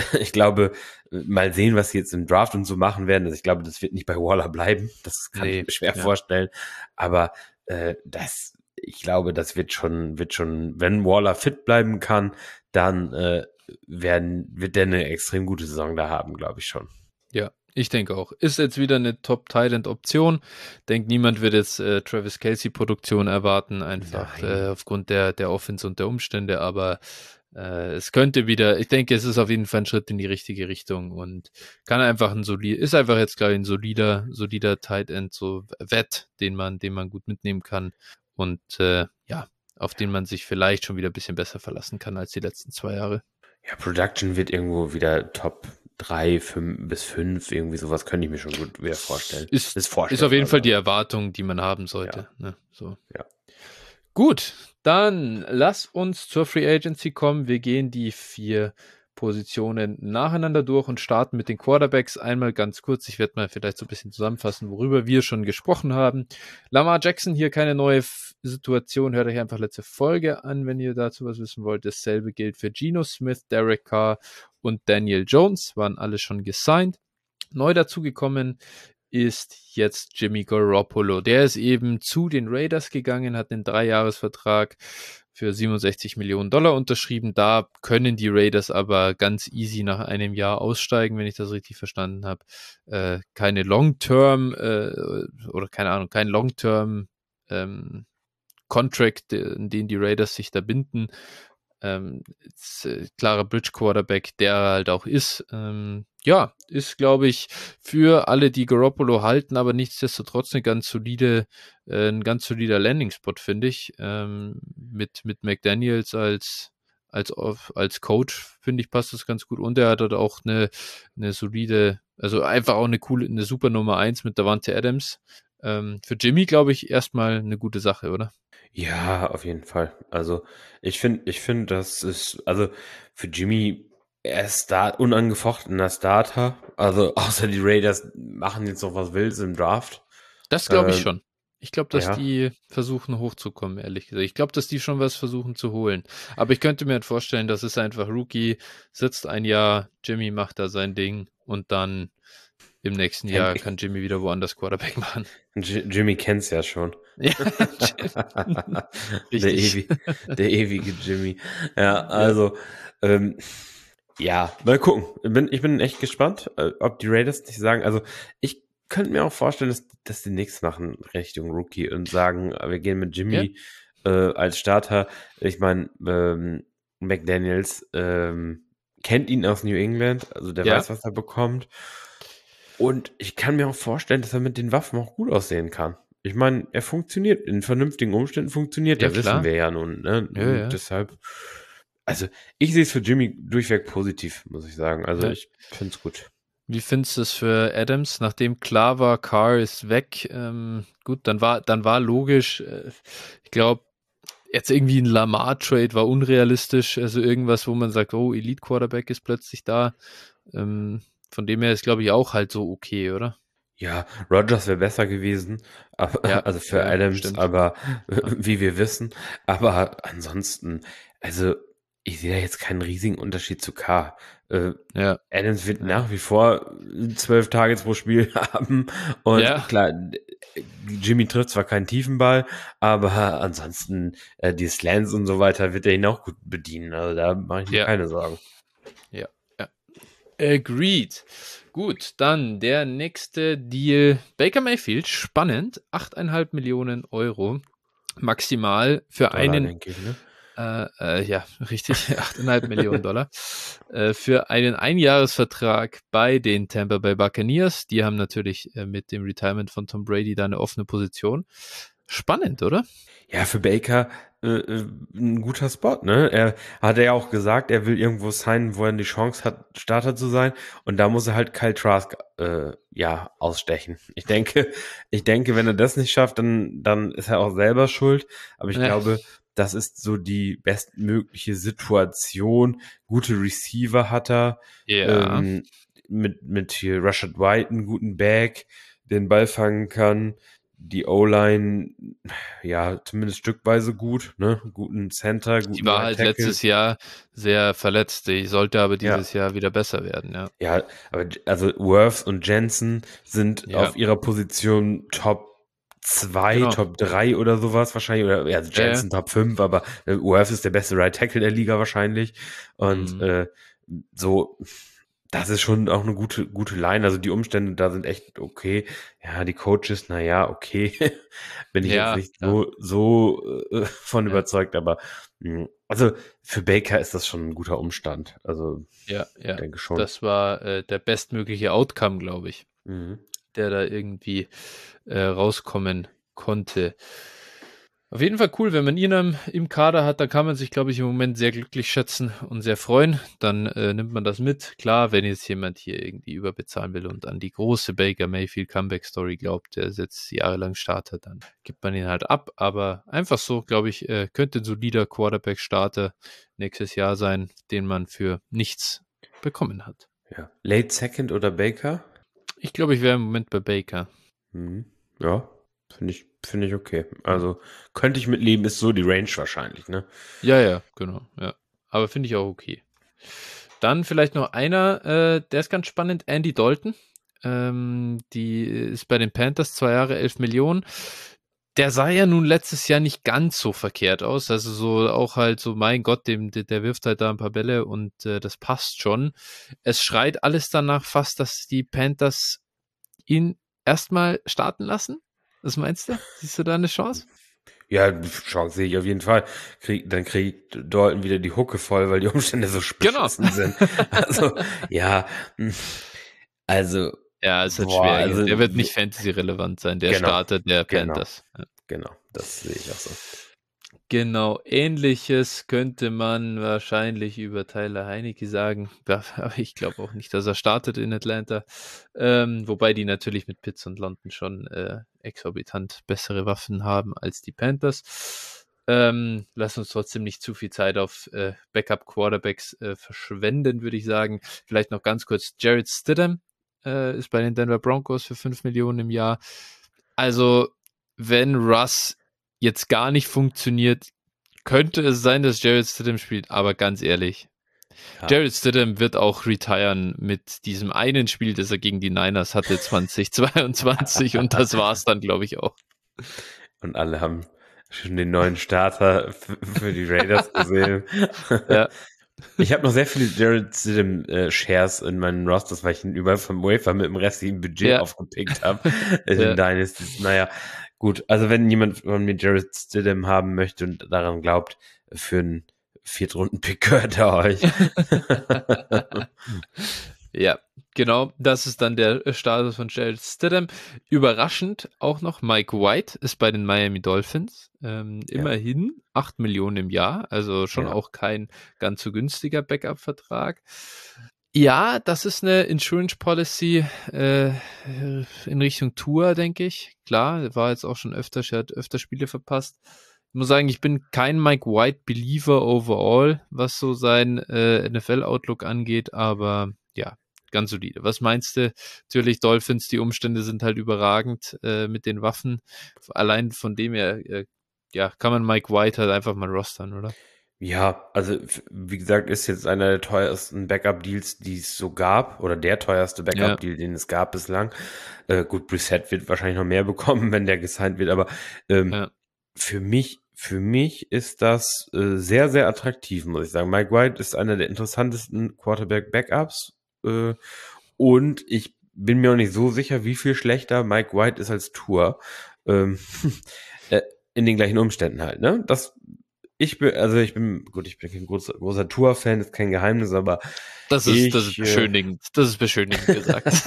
mal sehen, was sie jetzt im Draft und so machen werden. Also ich glaube, das wird nicht bei Waller bleiben. Das kann ich mir schwer vorstellen. Aber ich glaube, das wird schon, wenn Waller fit bleiben kann, dann wird der eine extrem gute Saison da haben, glaube ich schon. Ja, ich denke auch. Ist jetzt wieder eine Top-Tight-End-Option. Denkt, niemand wird jetzt Travis Kelce-Produktion erwarten, einfach aufgrund der Offense und der Umstände, aber es könnte wieder, ich denke, es ist auf jeden Fall ein Schritt in die richtige Richtung und kann einfach ist einfach jetzt, glaube ich, ein solider Tight End, so Wett, den man gut mitnehmen kann und auf den man sich vielleicht schon wieder ein bisschen besser verlassen kann als die letzten 2 Jahre. Ja, Production wird irgendwo wieder Top 3, 5 bis 5, irgendwie sowas könnte ich mir schon gut wieder vorstellen. Ist auf jeden Fall die Erwartung, die man haben sollte. Ja. Ne? So. Ja. Gut, dann lass uns zur Free Agency kommen. Wir gehen die 4 Positionen nacheinander durch und starten mit den Quarterbacks. Einmal ganz kurz, ich werde mal vielleicht so ein bisschen zusammenfassen, worüber wir schon gesprochen haben. Lamar Jackson, hier keine neue Situation, hört euch einfach letzte Folge an, wenn ihr dazu was wissen wollt. Dasselbe gilt für Geno Smith, Derek Carr und Daniel Jones, waren alle schon gesigned. Neu dazugekommen ist jetzt Jimmy Garoppolo. Der ist eben zu den Raiders gegangen, hat einen 3-Jahres-Vertrag für 67 Millionen Dollar unterschrieben. Da können die Raiders aber ganz easy nach einem Jahr aussteigen, wenn ich das richtig verstanden habe. Keine Long-Term oder keine Ahnung, kein Long-Term Contract, in den die Raiders sich da binden. Klarer Bridge-Quarterback, der er halt auch ist. Ist, glaube ich, für alle, die Garoppolo halten, aber nichtsdestotrotz ein ganz solider Landing-Spot, finde ich. Mit McDaniels als Coach, finde ich, passt das ganz gut. Und er hat dort auch eine solide, also einfach auch eine super Nummer 1 mit Davante Adams. Für Jimmy, glaube ich, erstmal eine gute Sache, oder? Ja, auf jeden Fall. Also ich finde, das ist, also für Jimmy, er ist unangefochtener Starter. Also außer die Raiders machen jetzt noch was Wildes im Draft. Das glaube ich schon. Ich glaube, dass Ja. die versuchen hochzukommen, ehrlich gesagt. Ich glaube, dass die schon was versuchen zu holen. Aber ich könnte mir halt vorstellen, das ist einfach Rookie, sitzt ein Jahr, Jimmy macht da sein Ding und dann im nächsten Jahr kann Jimmy wieder woanders Quarterback machen. Jimmy kennt's ja schon. Ja, Der, richtig. der ewige Jimmy. Ja, also, ja, mal gucken. Ich bin echt gespannt, ob die Raiders nicht sagen, also ich könnte mir auch vorstellen, dass die nichts machen Richtung Rookie und sagen, wir gehen mit Ja, Jimmy als Starter. Ich meine, McDaniels kennt ihn aus New England, also der ja, weiß, was er bekommt. Und ich kann mir auch vorstellen, dass er mit den Waffen auch gut aussehen kann. Ich meine, er funktioniert, in vernünftigen Umständen funktioniert, ja, ja, wissen klar. wir ja nun, ne? Ja, Und ja. deshalb, also ich sehe es für Jimmy durchweg positiv, muss ich sagen. Also Ja. ich finde es gut. Wie findest du es für Adams, nachdem klar war, Carr ist weg? Gut, dann war logisch, ich glaube, jetzt irgendwie ein Lamar-Trade war unrealistisch, also irgendwas, wo man sagt, oh, Elite-Quarterback ist plötzlich da. Von dem her ist, glaube ich, auch halt so okay, oder? Ja, Rodgers wäre besser gewesen, Ja, also für ja, Adams, stimmt. aber Ja, wie wir wissen. Aber ansonsten, also ich sehe da jetzt keinen riesigen Unterschied zu K. ja, Adams wird ja. nach wie vor 12 Targets pro Spiel haben. Und Ja, klar, Jimmy trifft zwar keinen Tiefenball, aber ansonsten die Slants und so weiter wird er ihn auch gut bedienen. Also da mache ich mir ja, keine Sorgen. ja, ja. Agreed. Gut, dann der nächste Deal. Baker Mayfield, spannend, 8,5 Millionen Euro maximal für Dollar, einen, denke ich, ne? ja, richtig, 8,5 Millionen Dollar, für einen Einjahresvertrag bei den Tampa Bay Buccaneers. Die haben natürlich mit dem Retirement von Tom Brady da eine offene Position. Spannend, oder? Ja, für Baker ein guter Spot, ne? Er hat ja auch gesagt, er will irgendwo signen, wo er die Chance hat, Starter zu sein. Und da muss er halt Kyle Trask ja ausstechen. Ich denke, wenn er das nicht schafft, dann ist er auch selber schuld. Aber ich Ja, glaube, das ist so die bestmögliche Situation. Gute Receiver hat er. ja. Ähm, mit hier Rashad White einen guten Back, den Ball fangen kann. Die O-Line, ja, zumindest stückweise gut, ne? Guten Center, Die guten war Right halt Tackle. letztes Jahr sehr verletzt. Die sollte aber Ja, dieses Jahr wieder besser werden, ja. ja, aber also Worth und Jensen sind Ja, auf ihrer Position Top 2, genau. Top 3 oder sowas wahrscheinlich. Oder ja, also Ja, ja. Jensen Top 5, aber Worth ist der beste Right Tackle der Liga wahrscheinlich. Und Mhm. so, das ist schon auch eine gute Line. Also die Umstände da sind echt okay. Ja, die Coaches, naja, okay. Bin ich jetzt Ja, nicht klar. so von Ja, überzeugt, aber also für Baker ist das schon ein guter Umstand. Also ja, ja. denke schon. Das war der bestmögliche Outcome, glaube ich, Mhm. der da irgendwie rauskommen konnte. Auf jeden Fall cool, wenn man ihn im Kader hat, dann kann man sich, glaube ich, im Moment sehr glücklich schätzen und sehr freuen. Dann nimmt man das mit. Klar, wenn jetzt jemand hier irgendwie überbezahlen will und an die große Baker Mayfield Comeback-Story glaubt, der jetzt jahrelang startet, dann gibt man ihn halt ab. Aber einfach so, glaube ich, könnte ein solider Quarterback-Starter nächstes Jahr sein, den man für nichts bekommen hat. Ja. Late Second oder Baker? Ich glaube, ich wäre im Moment bei Baker. Ja, finde ich okay. Also könnte ich mitleben, ist so die Range wahrscheinlich, ne? Ja, genau. Ja. Aber finde ich auch okay. Dann vielleicht noch einer, der ist ganz spannend, Andy Dalton. Die ist bei den Panthers 2 Jahre, 11 Millionen. Der sah ja nun letztes Jahr nicht ganz so verkehrt aus. Also so auch halt so, mein Gott, der wirft halt da ein paar Bälle und das passt schon. Es schreit alles danach fast, dass die Panthers ihn erstmal starten lassen. Was meinst du? Siehst du da eine Chance? Ja, Chance sehe ich auf jeden Fall. Dann kriegt Dalton wieder die Hucke voll, weil die Umstände so beschissen sind. Also, ja, also, ja, es wird boah, schwer. also, Der wird nicht Fantasy-relevant sein, der genau, Starter der Panthers. Genau, das sehe ich auch so. Genau, Ähnliches könnte man wahrscheinlich über Tyler Heinicke sagen, aber ich glaube auch nicht, dass er startet in Atlanta. Wobei die natürlich mit Pitts und London schon exorbitant bessere Waffen haben als die Panthers. Lass uns trotzdem nicht zu viel Zeit auf Backup-Quarterbacks verschwenden, würde ich sagen. Vielleicht noch ganz kurz, Jarrett Stidham ist bei den Denver Broncos für 5 Millionen im Jahr. Also, wenn Russ jetzt gar nicht funktioniert, könnte es sein, dass Jarrett Stidham spielt, aber ganz ehrlich, Jarrett Stidham wird auch retiren mit diesem einen Spiel, das er gegen die Niners hatte 2022 und das war's dann, glaube ich, auch. Und alle haben schon den neuen Starter für die Raiders gesehen. Ja. Ich habe noch sehr viele Jarrett Stidham Shares in meinen Rosters, weil ich ihn überall vom Wafer mit dem restlichen Budget aufgepickt habe. In Dynasty. Naja, gut. Also wenn jemand von mir Jarrett Stidham haben möchte und daran glaubt, für einen Viertrunden-Pick gehört er euch. Ja, genau. Das ist dann der Status von Jarrett Stidham. Überraschend auch noch Mike White ist bei den Miami Dolphins. Immerhin 8 Millionen im Jahr, also schon auch kein ganz so günstiger Backup-Vertrag. Ja, das ist eine Insurance Policy in Richtung Tour, denke ich. Klar, war jetzt auch schon öfter Spiele verpasst. Ich muss sagen, ich bin kein Mike White Believer overall, was so sein NFL-Outlook angeht, aber ja, ganz solide. Was meinst du? Natürlich Dolphins, die Umstände sind halt überragend mit den Waffen. Allein von dem her, kann man Mike White halt einfach mal rostern, oder? Ja, also wie gesagt, ist jetzt einer der teuersten Backup-Deals, die es so gab, oder der teuerste Backup-Deal, den es gab bislang. Gut, Brissett wird wahrscheinlich noch mehr bekommen, wenn der gesigned wird, aber für mich ist das sehr, sehr attraktiv, muss ich sagen. Mike White ist einer der interessantesten Quarterback-Backups und ich bin mir auch nicht so sicher, wie viel schlechter Mike White ist als Tour. In den gleichen Umständen halt, ne? Ich bin kein großer Tour-Fan, ist kein Geheimnis, aber das ist beschönigend. Das ist beschönigend gesagt.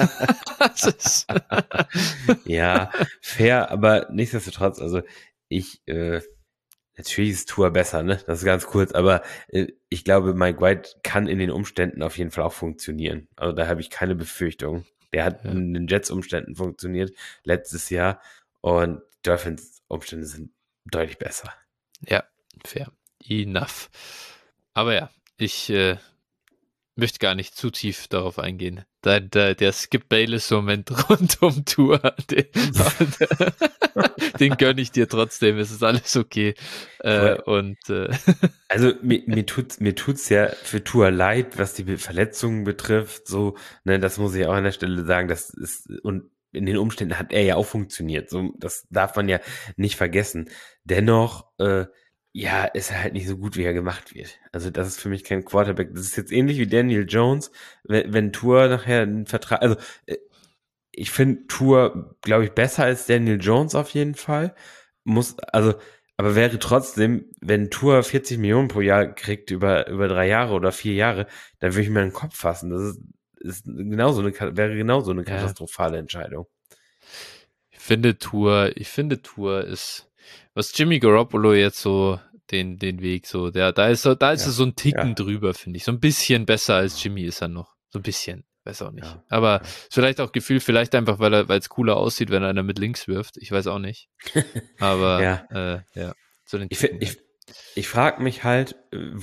Ja, fair, aber nichtsdestotrotz, also natürlich ist Tour besser, ne? Das ist ganz kurz, aber ich glaube, Mike White kann in den Umständen auf jeden Fall auch funktionieren. Also da habe ich keine Befürchtung. Der hat in den Jets-Umständen funktioniert letztes Jahr und Dolphins-Umstände sind deutlich besser. Ja, fair. Enough. Aber ja, ich möchte gar nicht zu tief darauf eingehen. Der Skip Bayless-Moment rund um Tour, den gönne ich dir trotzdem. Es ist alles okay. Also mir tut's ja für Tour leid, was die Verletzungen betrifft. So, ne, das muss ich auch an der Stelle sagen. Das ist und in den Umständen hat er ja auch funktioniert. So, das darf man ja nicht vergessen. Dennoch ist er halt nicht so gut, wie er gemacht wird. Also das ist für mich kein Quarterback. Das ist jetzt ähnlich wie Daniel Jones, wenn Tour nachher einen Vertrag, also ich finde Tour, glaube ich, besser als Daniel Jones auf jeden Fall. Aber wäre trotzdem, wenn Tour 40 Millionen pro Jahr kriegt über 3 Jahre oder 4 Jahre, dann würde ich mir den Kopf fassen. Das wäre genauso eine katastrophale Entscheidung. Ich finde Tour ist Was Jimmy Garoppolo jetzt so den Weg so, da ist er so ein Ticken drüber, finde ich. So ein bisschen besser als Jimmy ist er noch. So ein bisschen. Weiß auch nicht. Ja, aber vielleicht auch Gefühl, vielleicht einfach, weil es cooler aussieht, wenn einer mit links wirft. Ich weiß auch nicht. Aber so den ich frage mich halt,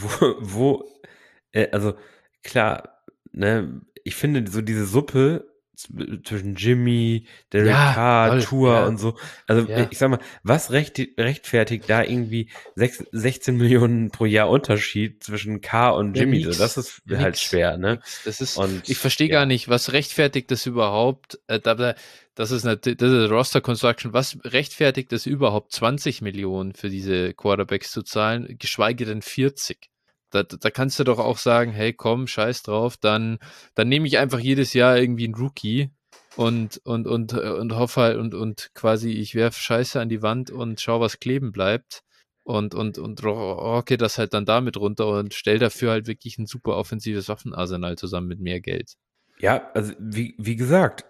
also klar, ne, ich finde so diese Suppe zwischen Jimmy, Derek Carr, Tua und so, also ich sag mal, was rechtfertigt da irgendwie 16 Millionen pro Jahr Unterschied zwischen Carr und Jimmy? Nix, das ist halt schwer, ne? Das ist, ich verstehe gar nicht, was rechtfertigt das überhaupt? Das ist Roster Construction. Was rechtfertigt das überhaupt, 20 Millionen für diese Quarterbacks zu zahlen, geschweige denn 40? Da kannst du doch auch sagen, hey, komm, scheiß drauf, dann nehme ich einfach jedes Jahr irgendwie einen Rookie und hoffe halt und quasi ich werfe Scheiße an die Wand und schau, was kleben bleibt und rocke das halt dann damit runter und stell dafür halt wirklich ein super offensives Waffenarsenal zusammen mit mehr Geld. Ja, also wie gesagt,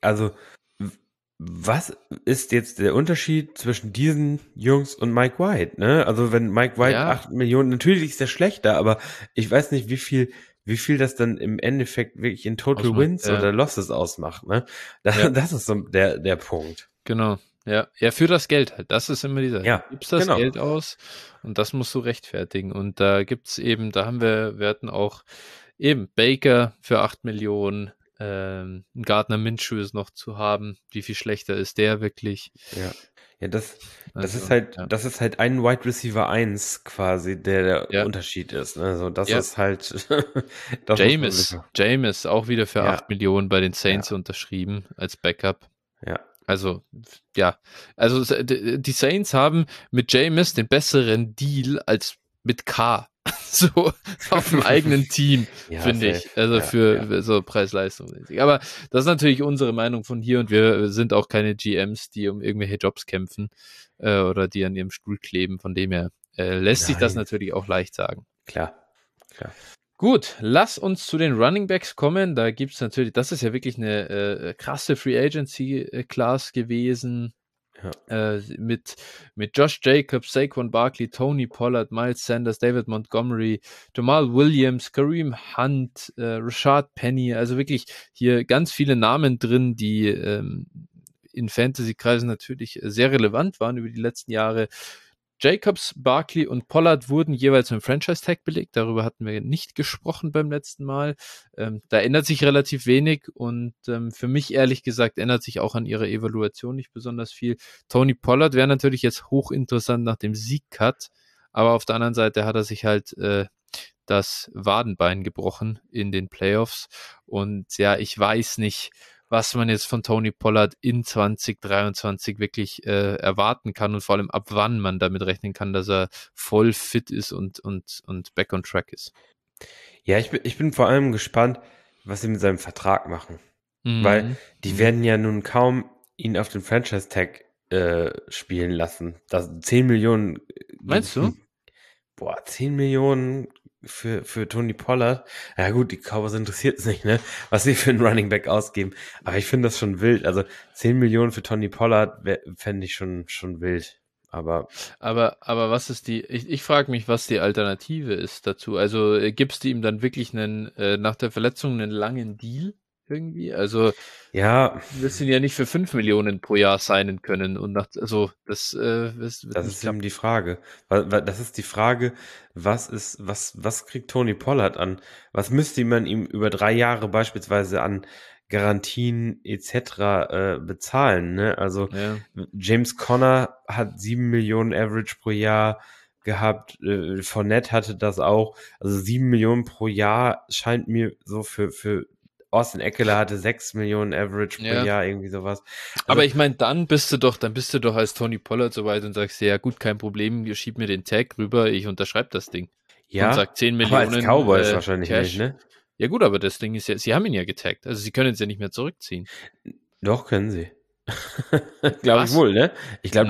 was ist jetzt der Unterschied zwischen diesen Jungs und Mike White, ne? Also wenn Mike White 8 Millionen, natürlich ist der schlechter, aber ich weiß nicht, wie viel das dann im Endeffekt wirklich in Total Wins oder Losses ausmacht, ne? Das ist so der Punkt. Genau. Ja, für das Geld halt. Das ist immer dieser. Ja, du gibst das Geld aus und das musst du rechtfertigen. Und da gibt's eben, wir hatten auch eben Baker für 8 Millionen, Gardner Minshew ist noch zu haben. Wie viel schlechter ist der wirklich? Ja, das ist halt ein Wide Receiver 1 quasi, der Unterschied ist. Also das ist halt Jameis auch wieder für 8 Millionen bei den Saints unterschrieben als Backup. Ja. Also, die Saints haben mit Jameis den besseren Deal als mit K. So auf dem eigenen Team, finde ich. Also für so Preis-Leistung. Aber das ist natürlich unsere Meinung von hier und wir sind auch keine GMs, die um irgendwelche Jobs kämpfen oder die an ihrem Stuhl kleben. Von dem her lässt sich das natürlich auch leicht sagen. Klar. Gut, lass uns zu den Running Backs kommen. Da gibt's natürlich, das ist ja wirklich eine krasse Free Agency Class gewesen. Mit Josh Jacobs, Saquon Barkley, Tony Pollard, Miles Sanders, David Montgomery, Jamal Williams, Kareem Hunt, Rashad Penny, also wirklich hier ganz viele Namen drin, die in Fantasy-Kreisen natürlich sehr relevant waren über die letzten Jahre. Jacobs, Barkley und Pollard wurden jeweils mit Franchise-Tag belegt. Darüber hatten wir nicht gesprochen beim letzten Mal. Da ändert sich relativ wenig und für mich ehrlich gesagt ändert sich auch an ihrer Evaluation nicht besonders viel. Tony Pollard wäre natürlich jetzt hochinteressant nach dem Sieg-Cut, aber auf der anderen Seite hat er sich halt das Wadenbein gebrochen in den Playoffs und ja, ich weiß nicht, was man jetzt von Tony Pollard in 2023 wirklich erwarten kann und vor allem ab wann man damit rechnen kann, dass er voll fit ist und back on track ist. Ja, ich bin vor allem gespannt, was sie mit seinem Vertrag machen. Weil die werden ja nun kaum ihn auf den Franchise-Tag spielen lassen. Das 10 Millionen. Meinst du? 10 Millionen für Tony Pollard. Ja gut, die Cowboys interessiert es nicht, ne? Was sie für einen Running Back ausgeben. Aber ich finde das schon wild. Also 10 Millionen für Tony Pollard fände ich schon wild. Aber was ist ich frage mich, was die Alternative ist dazu. Also gibst du ihm dann wirklich nach der Verletzung einen langen Deal irgendwie? Also wirst ihn ja nicht für 5 Millionen pro Jahr signen können und das ist eben die Frage. Das ist die Frage, was kriegt Tony Pollard an? Was müsste man ihm über 3 Jahre beispielsweise an Garantien etc. bezahlen, ne? Also James Conner hat 7 Millionen Average pro Jahr gehabt, Fournette hatte das auch, also 7 Millionen pro Jahr scheint mir so für Austin Eckler hatte 6 Millionen Average pro Jahr, irgendwie sowas. Also, aber ich meine, dann bist du doch als Tony Pollard soweit und sagst, ja gut, kein Problem, schieb mir den Tag rüber, ich unterschreibe das Ding. Ja, und sag 10 Millionen aber als Cowboys wahrscheinlich Cash. nicht, ne? Ja gut, aber das Ding ist ja, sie haben ihn ja getaggt, also sie können es ja nicht mehr zurückziehen. Doch, können sie. Glaube ich wohl, ne? Ich glaube,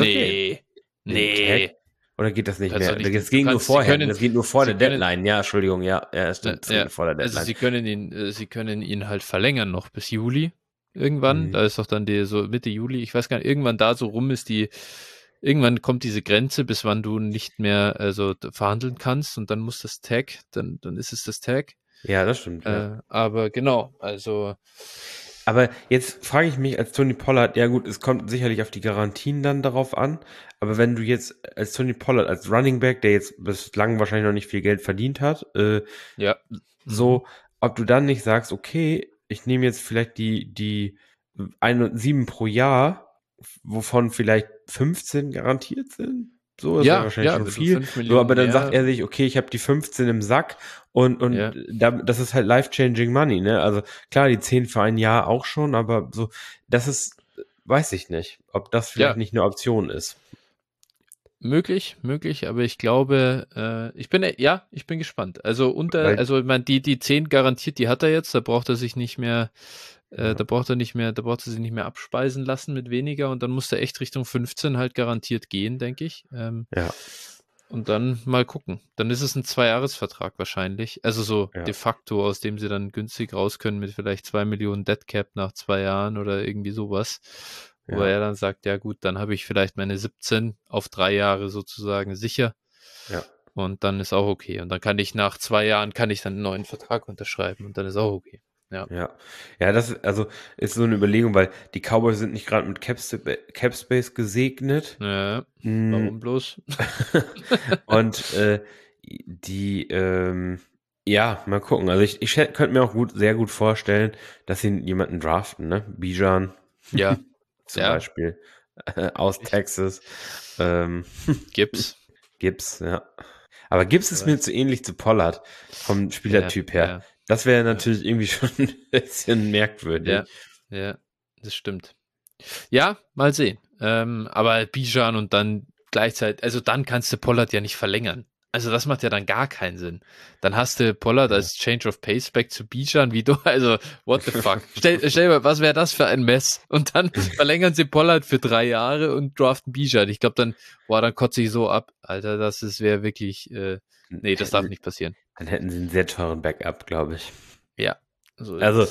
Nee. Oder geht das nicht mehr? Das ging nur vorher. Das geht nur vor der Deadline. Ja, Entschuldigung, ja, stimmt. Vor der Deadline. Also sie können ihn halt verlängern noch bis Juli irgendwann. Da ist doch dann so Mitte Juli, ich weiß gar nicht, irgendwann da so rum ist die irgendwann kommt diese Grenze, bis wann du nicht mehr verhandeln kannst und dann muss das Tag, dann ist es das Tag. Ja, das stimmt, ja. Aber genau, also. Aber jetzt frage ich mich als Tony Pollard, ja gut, es kommt sicherlich auf die Garantien dann darauf an, aber wenn du jetzt als Tony Pollard, als Running Back, der jetzt bislang wahrscheinlich noch nicht viel Geld verdient hat, Ja. so, ob du dann nicht sagst, okay, ich nehme jetzt vielleicht die 7 pro Jahr, wovon vielleicht 15 garantiert sind. So, das wäre wahrscheinlich schon wenn du viel. 5 So, aber Millionen dann sagt mehr, er sich, okay, ich habe die 15 im Sack und ja. das ist halt life-changing money, ne? Also klar, die 10 für ein Jahr auch schon, aber so, das ist, weiß ich nicht, ob das vielleicht nicht eine Option ist. Möglich, aber ich glaube, ich bin gespannt. Also ich meine, die 10 garantiert, die hat er jetzt, da braucht er sich nicht mehr, da braucht er sich nicht mehr abspeisen lassen mit weniger und dann muss er echt Richtung 15 halt garantiert gehen, denke ich. Ja. Und dann mal gucken. Dann ist es ein 2-Jahres-Vertrag wahrscheinlich. Also so de facto, aus dem sie dann günstig raus können mit vielleicht 2 Millionen Dead Cap nach 2 Jahren oder irgendwie sowas. Wo er dann sagt, ja gut, dann habe ich vielleicht meine 17 auf 3 Jahre sozusagen sicher. Ja. Und dann ist auch okay. Und dann kann ich nach 2 Jahren dann einen neuen Vertrag unterschreiben und dann ist auch okay. Ja. Ja, das also ist so eine Überlegung, weil die Cowboys sind nicht gerade mit Capspace gesegnet. Ja, warum bloß? Und ja, mal gucken. Also ich könnte mir auch sehr gut vorstellen, dass sie jemanden draften, ne? Bijan. Ja. Zum Beispiel. Aus Texas. Gibbs. Gibbs, ja. Aber Gibbs ist mir zu ähnlich zu Pollard vom Spielertyp her. Ja. Das wäre natürlich irgendwie schon ein bisschen merkwürdig. Ja, das stimmt. Ja, mal sehen. Aber Bijan und dann gleichzeitig, also dann kannst du Pollard ja nicht verlängern. Also das macht ja dann gar keinen Sinn. Dann hast du Pollard als Change of Pace back zu Bijan, also what the fuck. Stell mal, was wäre das für ein Mess? Und dann verlängern sie Pollard für 3 Jahre und draften Bijan. Ich glaube dann kotze ich so ab. Alter, wäre wirklich, nee, das darf nicht passieren. Dann hätten sie einen sehr teuren Backup, glaube ich. Ja. Also,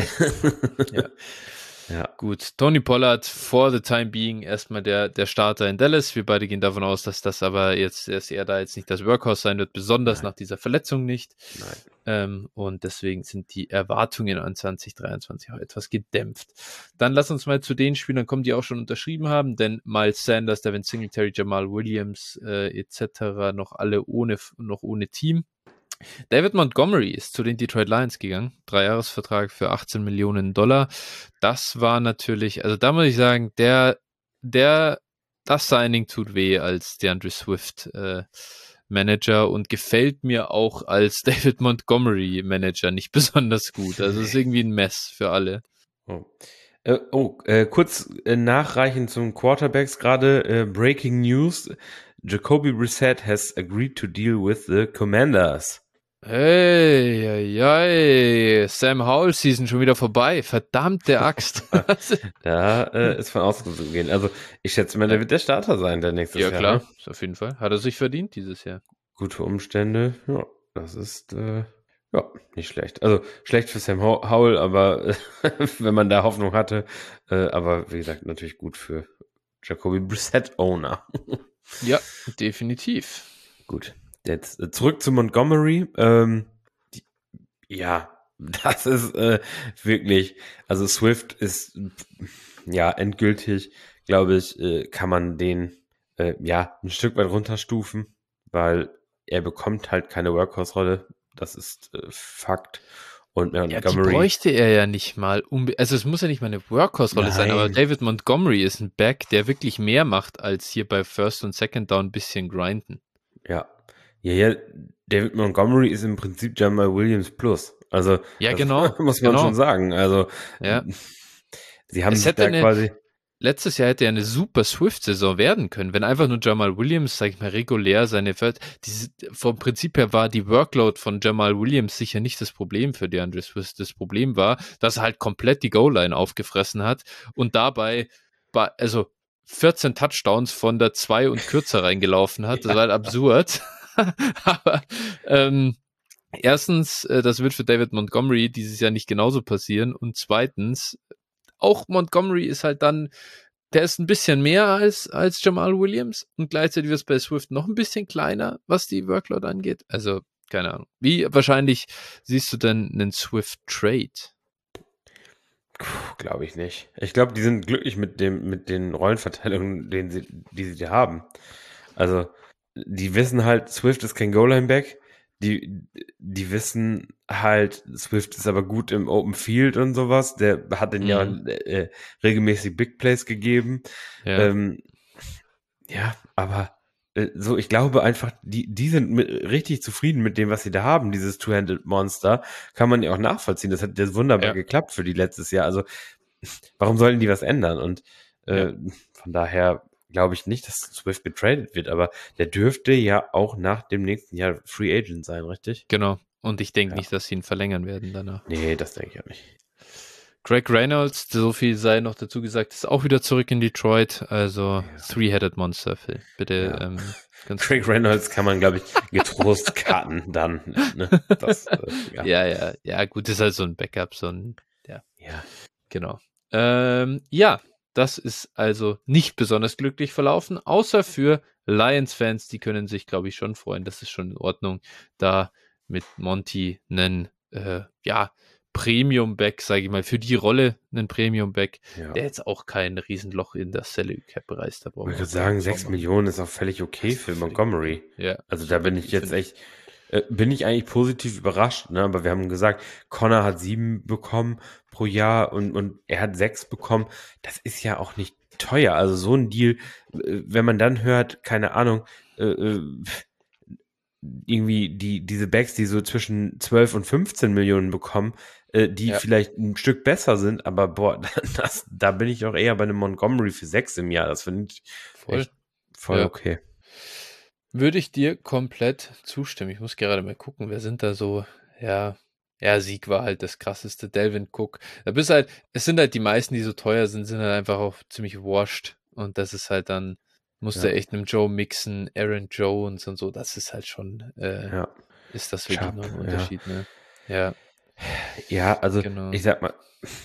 ja. Gut, Tony Pollard for the time being erstmal der Starter in Dallas. Wir beide gehen davon aus, dass das aber dass er da jetzt nicht das Workhorse sein wird, besonders nach dieser Verletzung nicht. Nein. Und deswegen sind die Erwartungen an 2023 auch etwas gedämpft. Dann lass uns mal zu den Spielern kommen, die auch schon unterschrieben haben, denn Miles Sanders, Devin Singletary, Jamal Williams etc. noch alle ohne Team. David Montgomery ist zu den Detroit Lions gegangen, 3-Jahres-Vertrag für $18 Millionen. Das war natürlich, also da muss ich sagen, das Signing tut weh als DeAndre Swift Manager und gefällt mir auch als David Montgomery Manager nicht besonders gut. Also es ist irgendwie ein Mess für alle. Kurz nachreichen zum Quarterbacks gerade, Breaking News, Jacoby Brissett has agreed to deal with the Commanders. Hey, Sam Howell Season schon wieder vorbei. Verdammte Axt. Da ist von auszugehen. Also ich schätze mal, der wird der Starter sein, der nächstes Jahr. Ja klar, auf jeden Fall. Hat er sich verdient dieses Jahr. Gute Umstände, ja, das ist nicht schlecht. Also schlecht für Sam Howell, aber wenn man da Hoffnung hatte, aber wie gesagt, natürlich gut für Jacoby Brissett Owner. Ja, definitiv. Gut. Jetzt zurück zu Montgomery. Das ist wirklich, also Swift ist endgültig, glaube ich, kann man den ein Stück weit runterstufen, weil er bekommt halt keine Workhorse-Rolle. Das ist Fakt. Und Montgomery, die bräuchte er ja nicht mal. Also es muss ja nicht mal eine Workhorse-Rolle sein, aber David Montgomery ist ein Back, der wirklich mehr macht, als hier bei First und Second Down ein bisschen grinden. Ja, David Montgomery ist im Prinzip Jamal Williams plus. Also, genau. Muss man schon sagen. Also, sie haben sich da quasi. Letztes Jahr hätte ja eine super Swift-Saison werden können, wenn einfach nur Jamal Williams, sag ich mal, regulär vom Prinzip her war die Workload von Jamal Williams sicher nicht das Problem für DeAndre Swift. Das Problem war, dass er halt komplett die Goal-Line aufgefressen hat und dabei 14 Touchdowns von der 2 und kürzer reingelaufen hat. Das war halt absurd. Aber erstens, das wird für David Montgomery dieses Jahr nicht genauso passieren und zweitens, auch Montgomery ist halt dann der ist ein bisschen mehr als Jamal Williams und gleichzeitig wird es bei Swift noch ein bisschen kleiner, was die Workload angeht. Also, keine Ahnung. Wie wahrscheinlich siehst du denn einen Swift-Trade? Glaube ich nicht. Ich glaube, die sind glücklich mit den Rollenverteilungen, die sie haben. Also, die wissen halt, Swift ist kein Goal-Line-Back. Die wissen halt, Swift ist aber gut im Open Field und sowas. Der hat den ja regelmäßig Big Plays gegeben. Ja. Ja, aber so, ich glaube einfach, die sind richtig zufrieden mit dem, was sie da haben, dieses Two-Handed Monster. Kann man ja auch nachvollziehen. Das hat ja wunderbar geklappt für die letztes Jahr. Also, warum sollten die was ändern? Und von daher glaube ich nicht, dass Swift getradet wird, aber der dürfte ja auch nach dem nächsten Jahr Free Agent sein, richtig? Genau. Und ich denke nicht, dass sie ihn verlängern werden danach. Nee, das denke ich auch nicht. Greg Reynolds, so viel sei noch dazu gesagt, ist auch wieder zurück in Detroit. Also Three-Headed Monster, Phil. Bitte. Greg Reynolds kann man, glaube ich, getrost cutten dann. Ne? Das, ja, gut, ist halt so ein Backup, so ein, ja. Genau. Das ist also nicht besonders glücklich verlaufen, außer für Lions-Fans, die können sich, glaube ich, schon freuen. Das ist schon in Ordnung, da mit Monty einen, Premium-Back, sage ich mal, für die Rolle einen Premium-Back, der jetzt auch kein Riesenloch in der Salary Cap reißt. Ich würde sagen, 6 Millionen ist auch völlig okay für Montgomery. Ja, also da bin ich jetzt echt, bin ich eigentlich positiv überrascht, ne? Aber wir haben gesagt, Connor hat 7 bekommen pro Jahr und er hat 6 bekommen. Das ist ja auch nicht teuer. Also so ein Deal, wenn man dann hört, keine Ahnung, irgendwie diese Backs, die so zwischen 12 und 15 Millionen bekommen, die vielleicht ein Stück besser sind, aber boah, da bin ich auch eher bei einem Montgomery für 6 im Jahr. Das finde ich voll okay. Würde ich dir komplett zustimmen. Ich muss gerade mal gucken, wer sind da so, Sieg war halt das krasseste, Delvin Cook. Es sind halt die meisten, die so teuer sind halt einfach auch ziemlich washed und das ist halt dann, musste echt einem Joe Mixon, Aaron Jones und so, das ist halt schon, ist das wirklich noch ein Unterschied, ne? Ja. Ja, also ich sag mal,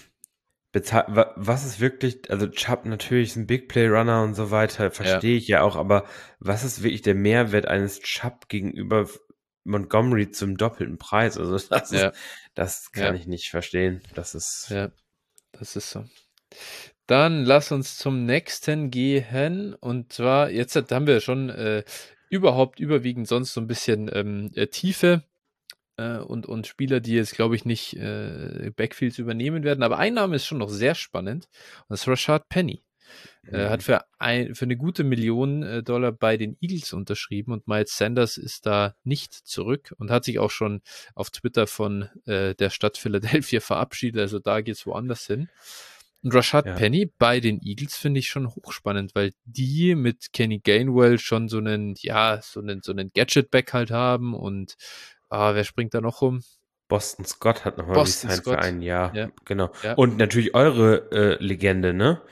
was ist wirklich, also Chubb natürlich ist ein Big Play Runner und so weiter, verstehe ich ja auch, aber was ist wirklich der Mehrwert eines Chubb gegenüber Montgomery zum doppelten Preis? Also das kann ich nicht verstehen. Das ist so. Dann lass uns zum nächsten gehen und zwar, jetzt haben wir schon überwiegend sonst so ein bisschen Tiefe und Spieler, die jetzt, glaube ich, nicht Backfields übernehmen werden. Aber ein Name ist schon noch sehr spannend. Und das ist Rashad Penny. Hat für eine gute $1 Million bei den Eagles unterschrieben und Miles Sanders ist da nicht zurück und hat sich auch schon auf Twitter von der Stadt Philadelphia verabschiedet. Also da geht es woanders hin. Und Rashad Penny bei den Eagles finde ich schon hochspannend, weil die mit Kenny Gainwell schon so einen Gadget-Back halt haben und wer springt da noch rum? Boston Scott hat nochmal resigned für ein Jahr. Ja. Genau. Ja. Und natürlich eure Legende, ne?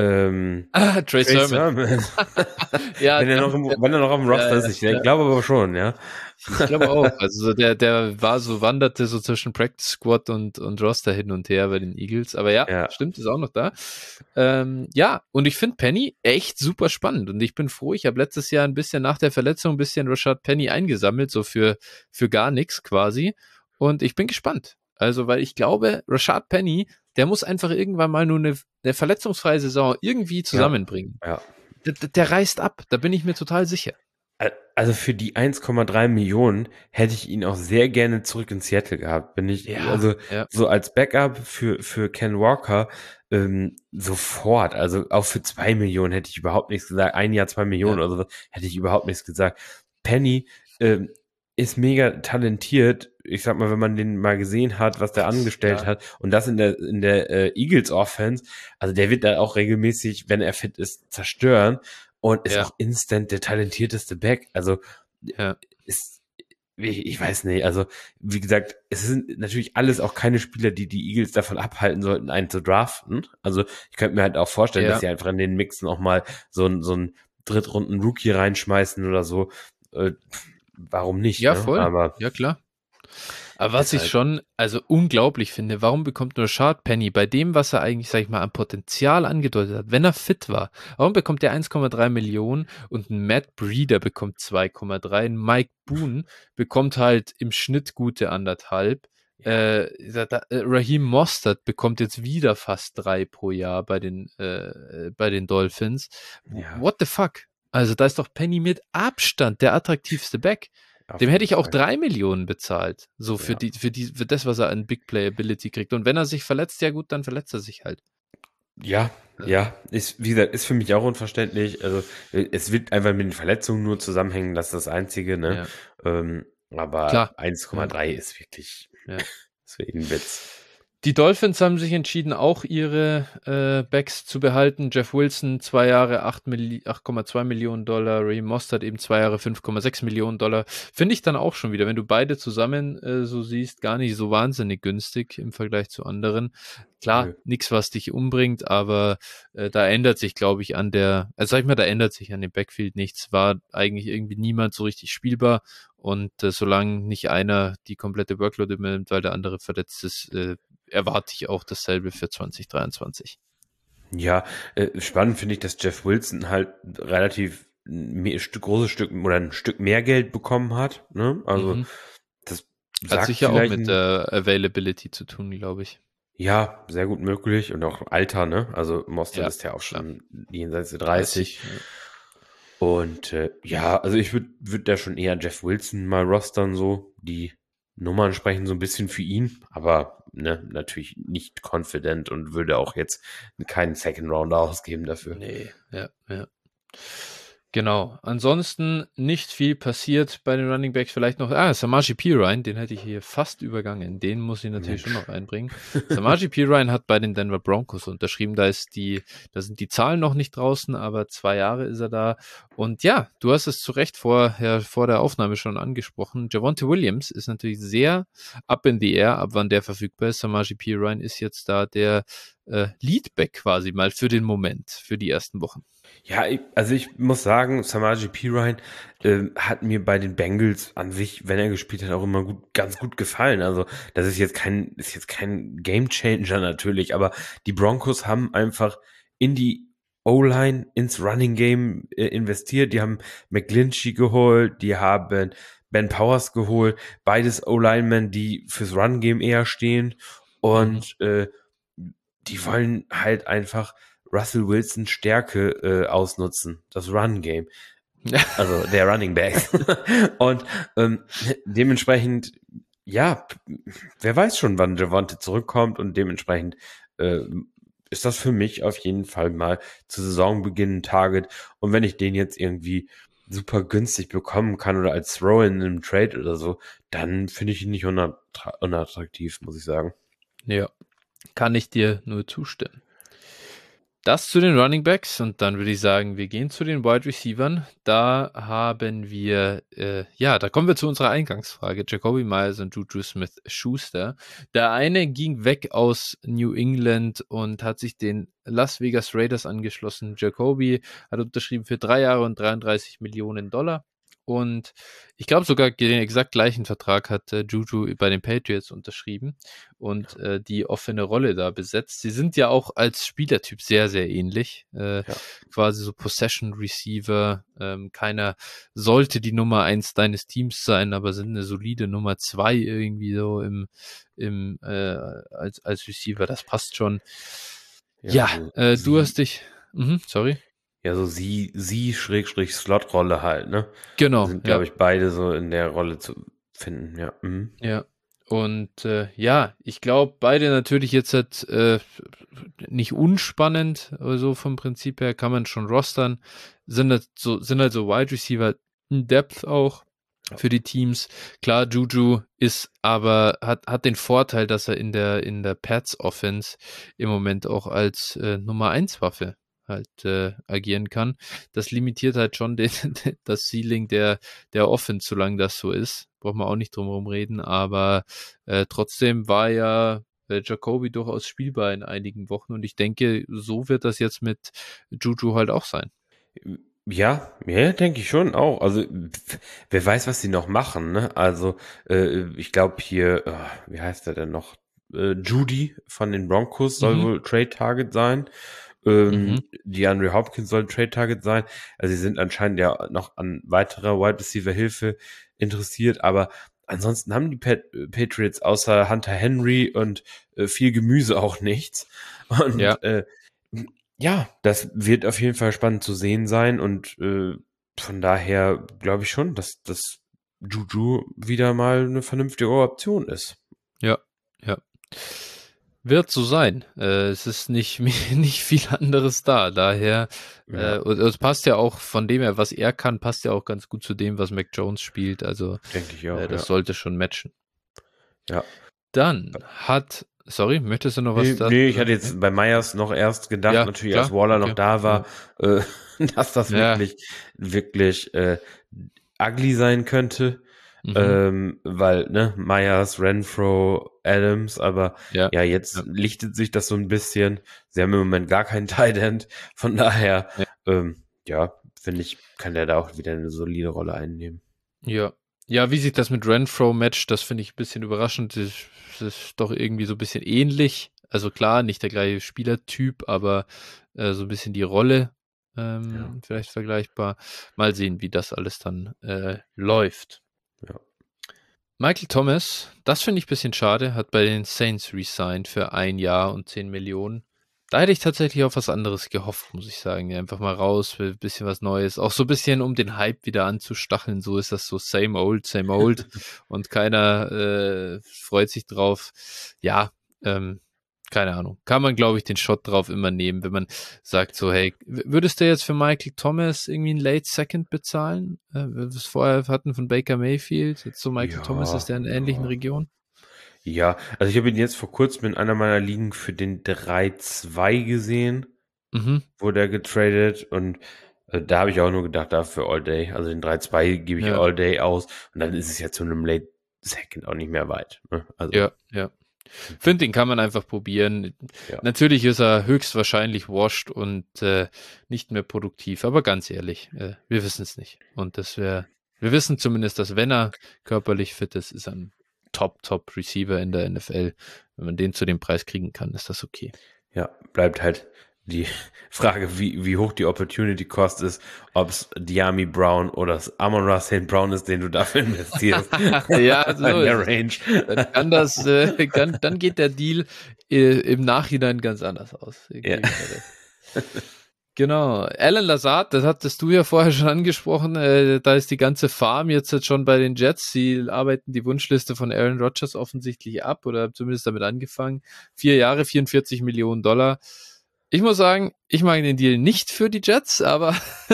Trey Sermon. Wenn er noch auf dem Roster ist, ich glaube aber schon, ja. Ich glaube auch. Also der wanderte so zwischen Practice Squad und Roster hin und her bei den Eagles. Aber stimmt, ist auch noch da. Und ich finde Penny echt super spannend. Und ich bin froh, ich habe letztes Jahr ein bisschen nach der Verletzung ein bisschen Rashad Penny eingesammelt, so für gar nichts quasi. Und ich bin gespannt. Also, weil ich glaube, Rashad Penny, der muss einfach irgendwann mal nur eine verletzungsfreie Saison irgendwie zusammenbringen. Ja. Der reißt ab, da bin ich mir total sicher. Also für die 1,3 Millionen hätte ich ihn auch sehr gerne zurück in Seattle gehabt. So als Backup für Ken Walker sofort. Also auch für 2 Millionen hätte ich überhaupt nichts gesagt. Ein Jahr 2 Millionen oder so hätte ich überhaupt nichts gesagt. Penny ist mega talentiert. Ich sag mal, wenn man den mal gesehen hat, was der angestellt hat und das in der Eagles Offense, also der wird da auch regelmäßig, wenn er fit ist, zerstören und ist auch instant der talentierteste Back. Also ich weiß nicht, also wie gesagt, es sind natürlich alles auch keine Spieler, die Eagles davon abhalten sollten, einen zu draften. Also ich könnte mir halt auch vorstellen, dass sie einfach in den Mixen auch mal so einen Drittrunden-Rookie reinschmeißen oder so. Warum nicht? Ja, ne? voll. Aber ja, klar. Aber was Ist ich halt, schon, also unglaublich finde, warum bekommt nur Rashad Penny bei dem, was er eigentlich, sag ich mal, an Potenzial angedeutet hat, wenn er fit war, warum bekommt er 1,3 Millionen und ein Matt Breida bekommt 2,3, ein Mike Boone bekommt halt im Schnitt gute 1,5, ja, Raheem Mostert bekommt jetzt wieder fast 3 pro Jahr bei den Dolphins. ja, What the fuck? Also da ist doch Penny mit Abstand der attraktivste Back. auf Dem hätte jeden ich auch Fall. 3 Millionen bezahlt. So Ja. für das, was er an Big Playability kriegt. Und wenn er sich verletzt, ja gut, dann verletzt er sich halt. Ja, ja, ist, wie gesagt, ist für mich auch unverständlich. Also, es wird einfach mit den Verletzungen nur zusammenhängen, das ist das Einzige, ne? Ja, Aber klar. Ja, 1,3 ist wirklich, ja. ist wirklich ein Witz. Die Dolphins haben sich entschieden, auch ihre Backs zu behalten. Jeff Wilson 2 Jahre 8,2 Millionen Dollar, Raheem Mostert eben 2 Jahre 5,6 Millionen Dollar. Finde ich dann auch schon wieder, wenn du beide zusammen so siehst, gar nicht so wahnsinnig günstig im Vergleich zu anderen. Klar, Nö. nichts, was dich umbringt, aber da ändert sich, glaube ich, also sag ich mal, da ändert sich an dem Backfield nichts. War eigentlich irgendwie niemand so richtig spielbar und solange nicht einer die komplette Workload übernimmt, weil der andere verletzt ist, erwarte ich auch dasselbe für 2023. Ja, spannend finde ich, dass Jeff Wilson halt relativ großes Stück oder ein Stück mehr Geld bekommen hat, ne? Also, Mhm. das Hat sagt sicher auch vielleicht mit der Availability zu tun, glaube ich. ja, sehr gut möglich und auch Alter, ne? Also Mostert Ja, ist ja auch klar. schon jenseits der 30. 30. Ja. Und ja, also ich würd da schon eher Jeff Wilson mal rostern, so. Die Nummern sprechen so ein bisschen für ihn, aber ne, natürlich nicht confident und würde auch jetzt keinen Second Rounder ausgeben dafür. Nee, ja, ja. Genau. Ansonsten nicht viel passiert bei den Running Backs. Vielleicht noch, Samaje Perine, den hätte ich hier fast übergangen. Den muss ich natürlich schon Mensch. noch einbringen. Samaje Perine hat bei den Denver Broncos unterschrieben. Da sind die Zahlen noch nicht draußen, aber 2 Jahre ist er da. Und ja, du hast es zu Recht vor der Aufnahme schon angesprochen. Javonte Williams ist natürlich sehr up in the air, ab wann der verfügbar ist. Samaje Perine ist jetzt da der Leadback quasi mal für den Moment, für die ersten Wochen. Ja, also ich muss sagen, Samaje Perine hat mir bei den Bengals an sich, wenn er gespielt hat, auch immer ganz gut gefallen. Also das ist jetzt kein Gamechanger natürlich, aber die Broncos haben einfach in die O-Line, ins Running Game investiert. Die haben McGlinchey geholt, die haben Ben Powers geholt, beides O-Linemen, die fürs Run Game eher stehen Mhm. und die wollen halt einfach Russell Wilsons Stärke ausnutzen, das Run-Game. Also der Running Back. Und dementsprechend, ja, wer weiß schon, wann Javonte zurückkommt und dementsprechend äh, ist das für mich auf jeden Fall mal zu Saisonbeginn ein Target. Und wenn ich den jetzt irgendwie super günstig bekommen kann oder als Throw-in in einem Trade oder so, dann finde ich ihn nicht unattraktiv, muss ich sagen. Ja, kann ich dir nur zustimmen. Das zu den Running Backs und dann würde ich sagen, wir gehen zu den Wide Receivern. Da haben wir, da kommen wir zu unserer Eingangsfrage. Jacoby Myers und Juju Smith-Schuster. Der eine ging weg aus New England und hat sich den Las Vegas Raiders angeschlossen. Jacoby hat unterschrieben für 3 Jahre und 33 Millionen Dollar. Und ich glaube sogar den exakt gleichen Vertrag hat Juju bei den Patriots unterschrieben und die offene Rolle da besetzt. Sie sind ja auch als Spielertyp sehr, sehr ähnlich. Ja. Quasi so Possession Receiver. Keiner sollte die Nummer 1 deines Teams sein, aber sind eine solide Nummer 2 irgendwie so als Receiver. Das passt schon. Ja, Ja, so du hast dich. Sorry. ja, so Schrägstrich Slot-Rolle halt, ne? Genau, Sind, ja. glaube ich, beide so in der Rolle zu finden, ja. Mhm. Ja. Und ich glaube, beide natürlich jetzt nicht unspannend, aber so vom Prinzip her kann man schon rostern. Sind halt so Wide Receiver in Depth auch Ja. für die Teams. Klar, Juju hat den Vorteil, dass er in der Pats Offense im Moment auch als Nummer 1 Waffe halt agieren kann. Das limitiert halt schon das Ceiling der Offense, solange das so ist. Braucht man auch nicht drum herum reden, aber trotzdem war ja Jacoby durchaus spielbar in einigen Wochen und ich denke, so wird das jetzt mit Juju halt auch sein. Ja, denke ich schon auch. Also, wer weiß, was sie noch machen, ne? Also, ich glaube hier, wie heißt der denn noch? Judy von den Broncos soll Mhm. wohl Trade Target sein. Mhm. DeAndre Hopkins soll Trade Target sein. Also, sie sind anscheinend ja noch an weiterer Wide Receiver Hilfe interessiert, aber ansonsten haben die Patriots außer Hunter Henry und viel Gemüse auch nichts. Ja, Und ja, das wird auf jeden Fall spannend zu sehen sein und von daher glaube ich schon, dass das Juju wieder mal eine vernünftige Option ist. ja, ja. Wird so sein. Es ist nicht, nicht viel anderes da. Daher, Ja, und es passt ja auch von dem her, was er kann, passt ja auch ganz gut zu dem, was Mac Jones spielt. Also, denke ich auch, das ja. sollte schon matchen. Ja. Dann sorry, möchtest du noch was Nee, dazu ich hatte sagen? Nee? jetzt bei Myers noch erst gedacht, Ja, natürlich, als klar. Waller noch Okay. da Ja. war, äh, dass das Ja. wirklich ugly sein könnte. Mhm. Weil, ne, Myers, Renfro, Adams, aber Ja. ja, jetzt Ja. lichtet sich das so ein bisschen. Sie haben im Moment gar keinen Tight End, von daher, Ja. ja, finde ich, kann der da auch wieder eine solide Rolle einnehmen. Ja. Ja, wie sich das mit Renfro matcht, das finde ich ein bisschen überraschend. Das ist doch irgendwie so ein bisschen ähnlich. Also klar, nicht der gleiche Spielertyp, aber so ein bisschen die Rolle Ja, vielleicht vergleichbar. Mal sehen, wie das alles dann läuft. ja. Michael Thomas, das finde ich ein bisschen schade, hat bei den Saints resigned für 1 Jahr und 10 Millionen. Da hätte ich tatsächlich auf was anderes gehofft, muss ich sagen. Ja, einfach mal raus, will ein bisschen was Neues. Auch so ein bisschen, um den Hype wieder anzustacheln. So ist das so same old, same old. Und keiner freut sich drauf. Ja, keine Ahnung. Kann man, glaube ich, den Shot drauf immer nehmen, wenn man sagt so, hey, würdest du jetzt für Michael Thomas irgendwie einen Late Second bezahlen? Wir es vorher hatten von Baker Mayfield. Jetzt so Michael Thomas ist Ja, der in ähnlichen ja. Regionen. Ja, also ich habe ihn jetzt vor kurzem in einer meiner Ligen für den 3-2 gesehen, Mhm. wurde er getradet und da habe ich auch nur gedacht, dafür All Day. Also den 3-2 gebe ich Ja, All Day aus und dann ist es ja zu einem Late Second auch nicht mehr weit. Ne? Also, ja, ja. Finde, den kann man einfach probieren. ja, Natürlich ist er höchstwahrscheinlich washed und nicht mehr produktiv, aber ganz ehrlich, wir wissen es nicht. Und wir wissen zumindest, dass wenn er körperlich fit ist, ist er ein Top Receiver in der NFL. Wenn man den zu dem Preis kriegen kann, ist das okay. ja, bleibt halt die Frage, wie hoch die Opportunity Cost ist, ob es Diami Brown oder das Amon-Ra St. Brown ist, den du dafür investierst Ja, so in ist der es. Range. Dann dann geht der Deal im Nachhinein ganz anders aus. Ja. Gebe ich dir recht. Genau. Alan Lazard, das hattest du ja vorher schon angesprochen. Da ist die ganze Farm jetzt schon bei den Jets. Sie arbeiten die Wunschliste von Aaron Rodgers offensichtlich ab oder zumindest damit angefangen. 4 Jahre, 44 Millionen Dollar. Ich muss sagen, ich mag den Deal nicht für die Jets, aber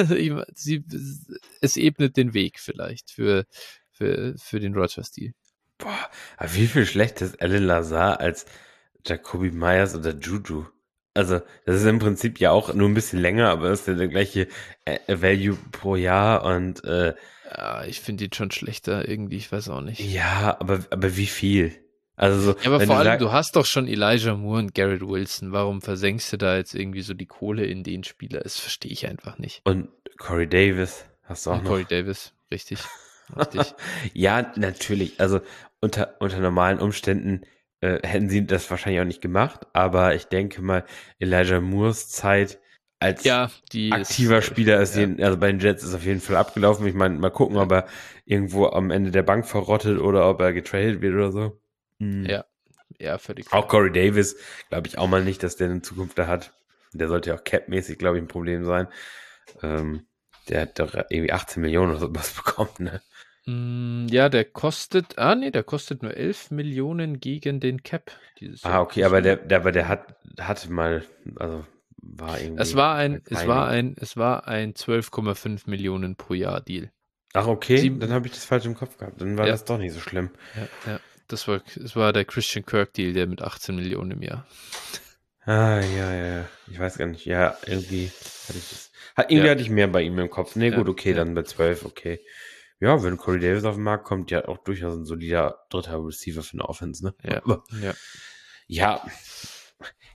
es ebnet den Weg vielleicht für den Rodgers-Deal. Boah, aber wie viel schlechter ist Alan Lazar als Jacoby Myers oder Juju? Also, das ist im Prinzip ja auch nur ein bisschen länger, aber das ist ja der gleiche Value pro Jahr und Ja, ich finde ihn schon schlechter irgendwie, ich weiß auch nicht. ja, aber wie viel? Also so, Ja, aber wenn vor du allem, sagst, du hast doch schon Elijah Moore und Garrett Wilson. Warum versenkst du da jetzt irgendwie so die Kohle in den Spieler? Das verstehe ich einfach nicht. und Corey Davis hast du auch Und Corey noch. Davis, richtig, richtig. Ja, natürlich. Also unter normalen Umständen hätten sie das wahrscheinlich auch nicht gemacht, aber ich denke mal, Elijah Moores Zeit als Ja, die ist, aktiver glaube ich, Spieler ist ja, also bei den Jets ist auf jeden Fall abgelaufen. Ich meine, mal gucken, ja, ob er irgendwo am Ende der Bank verrottet oder ob er getradet wird oder so. Mhm. ja, ja, völlig Auch fair. Corey Davis, glaube ich auch mal nicht, dass der eine Zukunft da hat. Der sollte ja auch cap-mäßig, glaube ich, ein Problem sein. Der hat doch irgendwie 18 Millionen oder sowas bekommen, ne? Ja, der kostet nur 11 Millionen gegen den Cap dieses Ah, Jahr. okay, aber Deswegen. der hatte mal, also war Es irgendwie war bei ein, es war Timing. ein, es war ein 12,5 Millionen pro Jahr Deal. Ach, okay, dann Sieben, habe ich das falsch im Kopf gehabt. Dann war ja, das doch nicht so schlimm. ja. Es war der Christian Kirk Deal, der mit 18 Millionen im Jahr. Ah, ja. Ich weiß gar nicht. Ja, irgendwie hatte ich das. Ja, Irgendwie hatte ich mehr bei ihm im Kopf. Nee, ja, gut, okay, ja. dann bei 12, okay. Ja, wenn Corey Davis auf den Markt kommt, ja auch durchaus ein solider dritter Receiver für eine Offense, ne? Ja, Aber ja. ja,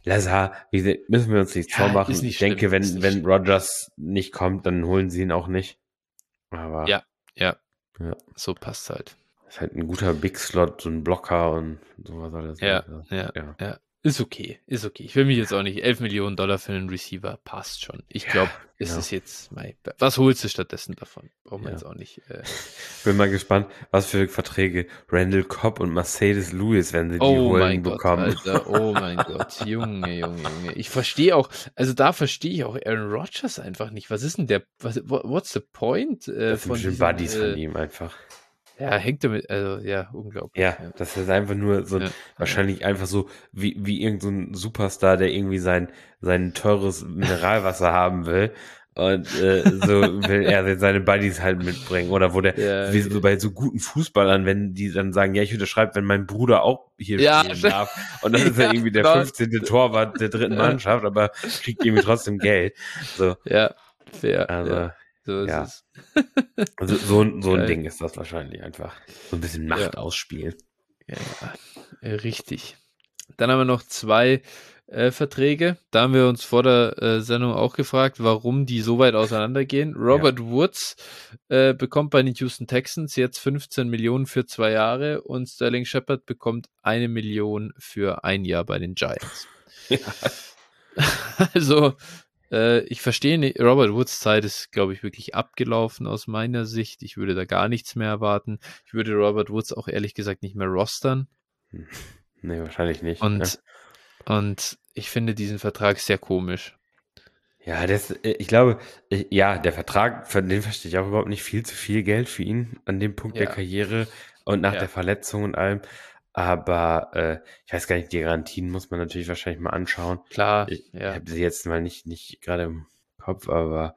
Lazar, wie gesagt, müssen wir uns nichts vormachen. ist nicht Ich denke, schlimm, wenn Rodgers nicht kommt, dann holen sie ihn auch nicht. Aber Ja, ja. so passt halt. Ist halt ein guter Big Slot, so ein Blocker und sowas alles. Ja. Ist okay. Ich will mich jetzt auch nicht 11 Millionen Dollar für einen Receiver, passt schon. Ich glaube, es ist jetzt, was holst du stattdessen davon? Brauchen wir jetzt auch nicht. Bin mal gespannt, was für Verträge Randall Cobb und Mercedes Lewis, wenn sie die holen, bekommen. Alter, oh mein Gott, Junge. Ich verstehe auch, also da verstehe ich auch Aaron Rodgers einfach nicht. Was ist denn what's the point? Das sind bestimmt Buddies von ihm einfach. Ja, hängt damit, also ja, unglaublich. Ja, das ist einfach nur so wahrscheinlich einfach so wie irgendein Superstar, der irgendwie sein teures Mineralwasser haben will. Und so will er seine Buddies halt mitbringen. Oder wo wie so bei so guten Fußballern, wenn die dann sagen, ja, ich unterschreibe, wenn mein Bruder auch hier spielen darf. Und dann ist er irgendwie der 15. Torwart der dritten Mannschaft, aber kriegt irgendwie trotzdem Geld. So. Ja, fair. Also, so ist es. Also so ein Ding ist das wahrscheinlich einfach. So ein bisschen Macht ausspielen. Ja, richtig. Dann haben wir noch 2 Verträge. Da haben wir uns vor der Sendung auch gefragt, warum die so weit auseinandergehen. Robert Woods bekommt bei den Houston Texans jetzt 15 Millionen für 2 Jahre und Sterling Shepard bekommt 1 Million für 1 Jahr bei den Giants. Ja. Also ich verstehe nicht, Robert Woods Zeit ist, glaube ich, wirklich abgelaufen aus meiner Sicht. Ich würde da gar nichts mehr erwarten. Ich würde Robert Woods auch ehrlich gesagt nicht mehr rostern. Nee, wahrscheinlich nicht. Und ich finde diesen Vertrag sehr komisch. Ja, ich glaube, der Vertrag, von dem verstehe ich auch überhaupt nicht, viel zu viel Geld für ihn an dem Punkt der Karriere und nach der Verletzung und allem. Aber ich weiß gar nicht, die Garantien muss man natürlich wahrscheinlich mal anschauen. Klar, ich habe sie jetzt mal nicht gerade im Kopf, aber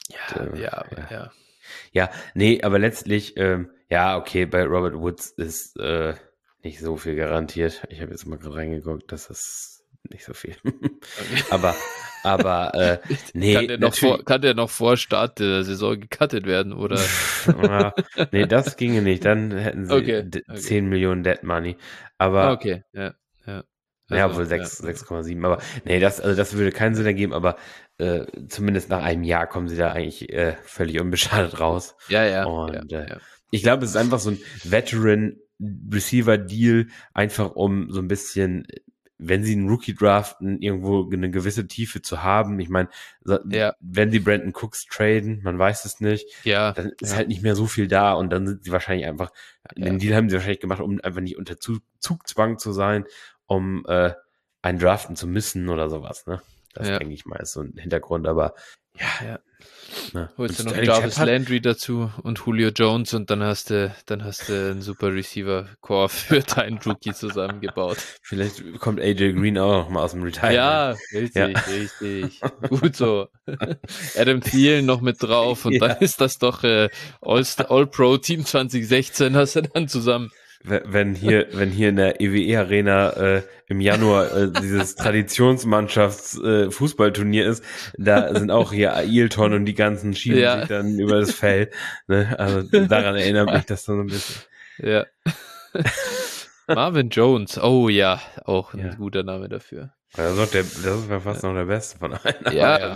ja, nee, aber letztlich, okay, bei Robert Woods ist nicht so viel garantiert. Ich habe jetzt mal gerade reingeguckt, das ist nicht so viel. Okay. aber nee. Kann der noch vor Start der Saison gecuttet werden, oder? Nee, das ginge nicht. Dann hätten sie 10 Millionen Dead Money. Aber okay, wohl 6,7. Aber nee, das würde keinen Sinn ergeben, aber zumindest nach einem Jahr kommen sie da eigentlich völlig unbeschadet raus. Und ich glaube, es ist einfach so ein Veteran-Receiver-Deal, einfach um so ein bisschen, wenn sie einen Rookie draften, irgendwo eine gewisse Tiefe zu haben. Ich meine, wenn sie Brandon Cooks traden, man weiß es nicht, dann ist halt nicht mehr so viel da und dann sind sie wahrscheinlich einfach, den Deal haben sie wahrscheinlich gemacht, um einfach nicht unter Zugzwang zu sein, um einen draften zu müssen oder sowas, ne? Das denke ich mal ist so ein Hintergrund, aber holst du noch Jarvis Landry dazu und Julio Jones und dann hast du einen super Receiver-Core für deinen Rookie zusammengebaut. Vielleicht kommt AJ Green auch noch mal aus dem Retirement. Ja, richtig. Gut so. Adam Thielen noch mit drauf und dann ist das doch All-Pro Team 2016 hast du dann zusammen. Wenn hier in der EWE Arena im Januar dieses Traditionsmannschafts-Fußballturnier ist, da sind auch hier Ailton und die ganzen schieben sich dann über das Feld. Ne? Also daran erinnert mich das so ein bisschen. Ja. Marvin Jones, oh ja, auch ein guter Name dafür. Das ist fast noch der Beste von allen. Ja.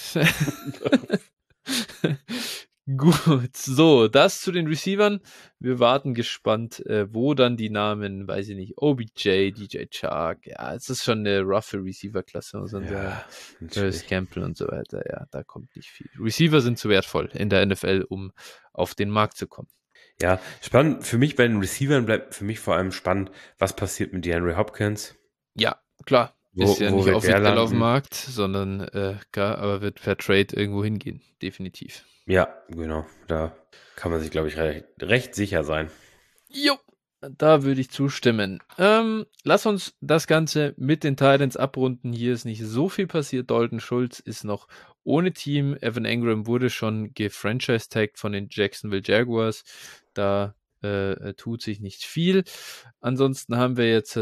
Gut, so, das zu den Receivern. Wir warten gespannt, wo dann die Namen, weiß ich nicht, OBJ, DJ Chark, es ist schon eine roughe Receiver-Klasse, muss man sagen. Campbell und so weiter, da kommt nicht viel. Receiver sind zu wertvoll in der NFL, um auf den Markt zu kommen. Ja, spannend. Für mich bei den Receivern bleibt für mich vor allem spannend, was passiert mit DeAndre Hopkins. Ja, klar. Ist ja nicht offiziell auf dem Markt, sondern aber wird per Trade irgendwo hingehen, definitiv. Ja, genau. Da kann man sich, glaube ich, recht sicher sein. Jo, da würde ich zustimmen. Lass uns das Ganze mit den Titans abrunden. Hier ist nicht so viel passiert. Dalton Schultz ist noch ohne Team. Evan Engram wurde schon gefranchise-tagged von den Jacksonville Jaguars. Da tut sich nicht viel. Ansonsten haben wir jetzt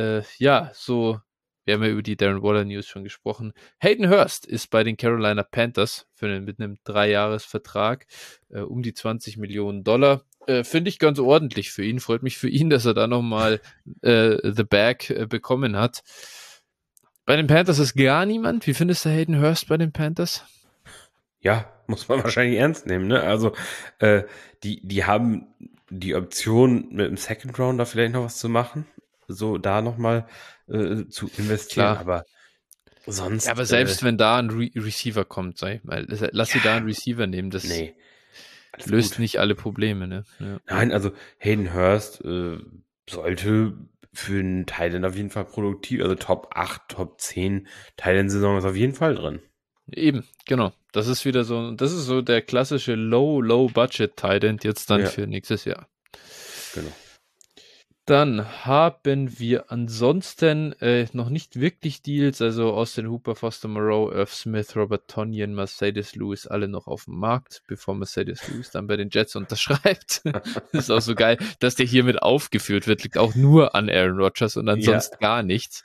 wir haben ja über die Darren Waller News schon gesprochen. Hayden Hurst ist bei den Carolina Panthers mit einem 3-Jahres-Vertrag um die $20 Millionen. Finde ich ganz ordentlich für ihn. Freut mich für ihn, dass er da nochmal the bag bekommen hat. Bei den Panthers ist gar niemand. Wie findest du Hayden Hurst bei den Panthers? Ja, muss man wahrscheinlich ernst nehmen, ne? Also, die haben die Option, mit dem Second Rounder vielleicht noch was zu machen, so da nochmal zu investieren, Klar. aber sonst. Ja, aber selbst wenn da ein Receiver kommt, sag ich mal, lass sie da einen Receiver nehmen, das löst nicht alle Probleme, ne? Ja. Nein, also Hayden Hurst sollte für einen Tight auf jeden Fall produktiv, also Top 8, Top 10 Tight-End-Saison ist auf jeden Fall drin. Eben, genau. Das ist wieder so, das ist so der klassische Low-Budget Tight-End jetzt dann für nächstes Jahr. Genau. Dann haben wir ansonsten noch nicht wirklich Deals, also Austin Hooper, Foster Moreau, Irv Smith, Robert Tonyan, Mercedes Lewis, alle noch auf dem Markt, bevor Mercedes Lewis dann bei den Jets unterschreibt. Das ist auch so geil, dass der hiermit aufgeführt wird, liegt auch nur an Aaron Rodgers und ansonsten gar nichts.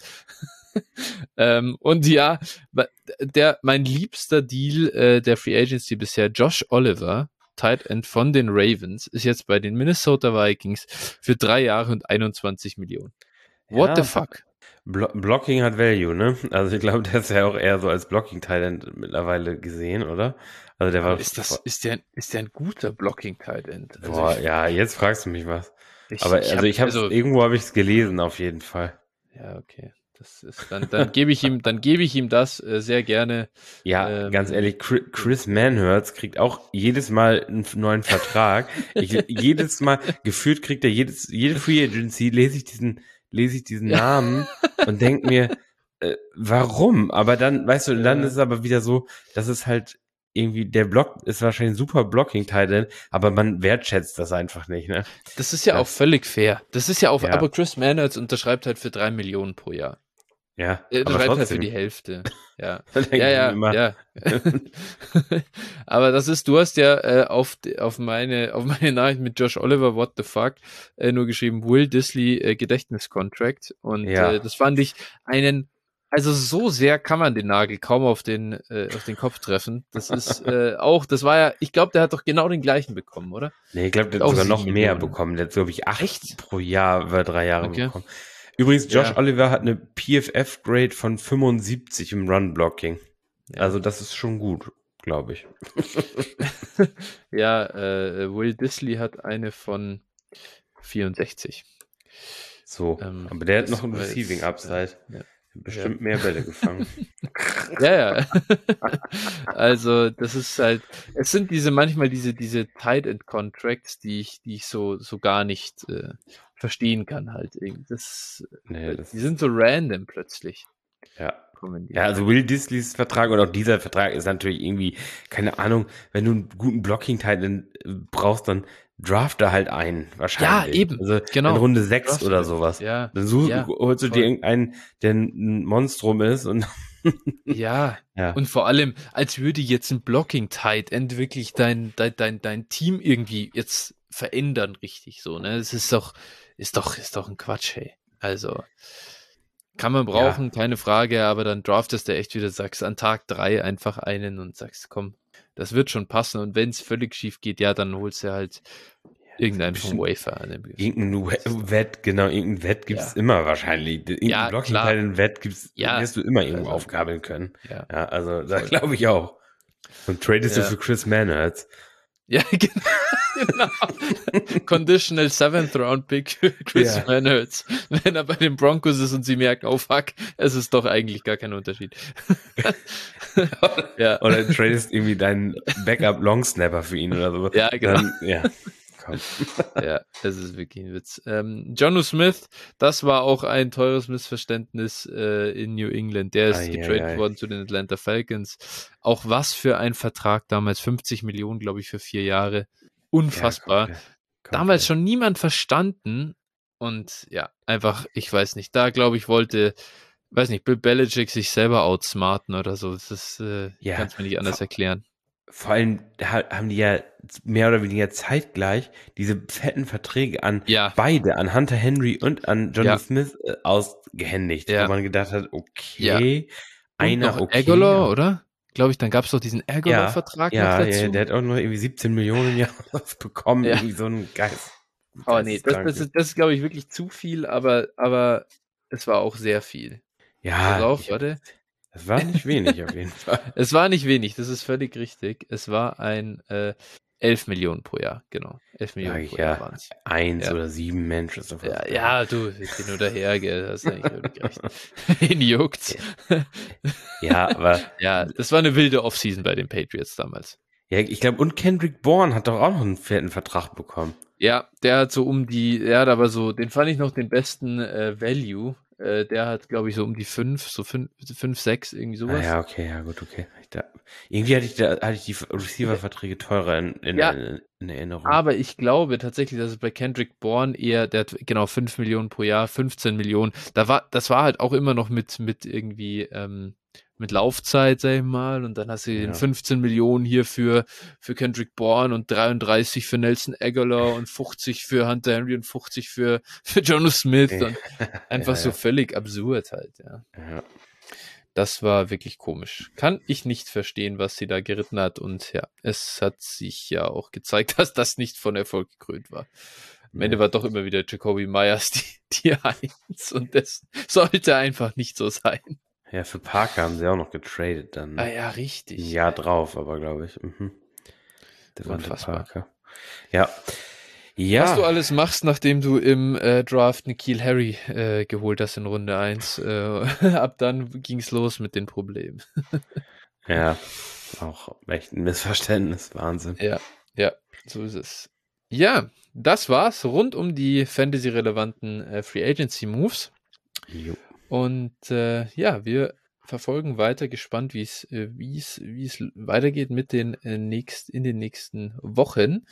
Und ja, mein liebster Deal der Free Agency bisher, Josh Oliver, Tight End von den Ravens, ist jetzt bei den Minnesota Vikings für 3 Jahre und 21 Millionen. What the fuck? Blocking hat Value, ne? Also ich glaube, der ist ja auch eher so als Blocking-Tight End mittlerweile gesehen, oder? Also der war. Ist der ein guter Blocking-Tight End? Also boah, ja, jetzt fragst du mich was. Irgendwo habe ich es gelesen, auf jeden Fall. Ja, okay. Das ist dann gebe ich ihm das sehr gerne. Ja, ganz ehrlich, Chris Manhertz kriegt auch jedes Mal einen neuen Vertrag. Jedes Mal, gefühlt kriegt er jede Free Agency, lese ich diesen Namen und denke mir, warum? Aber dann, weißt du, dann ist es aber wieder so, dass es halt irgendwie, der Block ist wahrscheinlich ein super Blocking-Title, aber man wertschätzt das einfach nicht, ne? Das ist ja auch völlig fair. Das ist ja auch, aber Chris Manhertz unterschreibt halt für 3 Millionen pro Jahr. Ja, er schreibt halt für die Hälfte. Ja. Ja. Aber das ist, du hast ja auf meine Nachricht mit Josh Oliver, what the fuck, nur geschrieben, Will Disley Gedächtniscontract. Und das fand ich also so sehr kann man den Nagel kaum auf den Kopf treffen. Das ist das war ja, ich glaube, der hat doch genau den gleichen bekommen, oder? Nee, ich glaube, der hat sogar noch mehr bekommen. Der hat, glaube ich, 8 pro Jahr über 3 Jahre bekommen. Übrigens, Josh Oliver hat eine PFF-Grade von 75 im Run-Blocking. Ja. Also das ist schon gut, glaube ich. Will Disley hat eine von 64. So, aber der hat noch ein Receiving Upside. Bestimmt mehr Bälle gefangen. Ja. Also das ist halt, es sind manchmal diese Tight End Contracts, die ich so gar nicht verstehen kann halt. Die sind so random plötzlich. Ja. Also Will Disleys Vertrag und auch dieser Vertrag ist natürlich irgendwie, keine Ahnung, wenn du einen guten Blocking-Tight End brauchst, dann drafte halt einen, wahrscheinlich. Ja, eben. Also in Runde 6 oder sowas. Ja. Dann holst du dir irgendeinen, der ein Monstrum ist und ja. Und vor allem, als würde jetzt ein Blocking-Tight End wirklich dein Team irgendwie jetzt verändern, richtig so, ne? Das ist doch ein Quatsch, hey. Also, kann man brauchen, keine Frage, aber dann draftest du echt wieder, sagst an Tag 3 einfach einen und sagst, komm, das wird schon passen. Und wenn es völlig schief geht, dann holst du halt irgendeinen vom Wafer. Irgendein Wett gibt's immer wahrscheinlich. Irgendein Blocking-Teil in Wett wirst du immer irgendwo aufgabeln können. Ja, also da glaube ich auch. Und tradest du für Chris Manhertz. Ja, genau. Conditional 7th Round Pick Chris Manhertz. Wenn er bei den Broncos ist und sie merken, oh fuck, es ist doch eigentlich gar kein Unterschied. Oder du tradest irgendwie deinen Backup Long Snapper für ihn oder so. Ja, genau. Komm. Ja, es ist wirklich ein Witz. Jonnu Smith, das war auch ein teures Missverständnis in New England. Der ist getradet worden zu den Atlanta Falcons. Auch was für ein Vertrag damals, 50 Millionen, glaube ich, für 4 Jahre. Unfassbar. Damals schon niemand verstanden. Und einfach, ich weiß nicht, da glaube ich wollte, Bill Belichick sich selber outsmarten oder so. Das kann es mir nicht anders erklären. Vor allem haben die ja mehr oder weniger zeitgleich diese fetten Verträge an beide, an Hunter Henry und an Jonnu Smith ausgehändigt, wo man gedacht hat, okay, einer okay. Aguilar, oder? Glaube ich, dann gab es doch diesen Aguilar-Vertrag noch dazu. Ja, der hat auch noch irgendwie 17 Millionen im Jahr bekommen, irgendwie so ein Geist. Oh nee, das ist glaube ich wirklich zu viel, aber es war auch sehr viel. Ja, pass auf, warte. Das war nicht wenig auf jeden Fall. Es war nicht wenig, das ist völlig richtig. Es war ein 11 Millionen pro Jahr, genau. 11 Millionen pro Jahr waren es. 1 oder 7 Menschen. Ja, du, ich bin nur daher, gell, hast eigentlich völlig recht. Ihn juckt's. Ja, aber... Ja, das war eine wilde Offseason bei den Patriots damals. Ja, ich glaube, und Kendrick Bourne hat doch auch noch einen fetten Vertrag bekommen. Ja, der hat so den fand ich noch den besten Value. Der hat, glaube ich, so um die 5, 6, irgendwie sowas. Ja, okay, ja, gut, okay. Irgendwie hatte ich die Receiver-Verträge teurer in Erinnerung. Aber ich glaube tatsächlich, dass es bei Kendrick Bourne eher, der hat genau 5 Millionen pro Jahr, 15 Millionen. Das war halt auch immer noch mit irgendwie, mit Laufzeit, sag ich mal, und dann hast du 15 Millionen hier für Kendrick Bourne und 33 für Nelson Aguilar und 50 für Hunter Henry und 50 für Jonnu Smith und einfach so völlig absurd halt, ja. Das war wirklich komisch. Kann ich nicht verstehen, was sie da geritten hat, und ja, es hat sich ja auch gezeigt, dass das nicht von Erfolg gekrönt war. Am Ende war doch immer wieder Jacoby Myers die 1 und das sollte einfach nicht so sein. Ja, für Parker haben sie auch noch getradet dann. Ah ja, richtig. Ein Jahr drauf, aber glaube ich. Devonta Parker. Ja. Was du alles machst, nachdem du im Draft N'Keal Harry geholt hast in Runde 1. Ab dann ging's los mit den Problemen. Ja, auch echt ein Missverständnis. Wahnsinn. Ja, so ist es. Ja, das war's rund um die Fantasy-relevanten Free Agency Moves. Jo. Und wir verfolgen weiter gespannt, wie es weitergeht mit in den nächsten Wochen.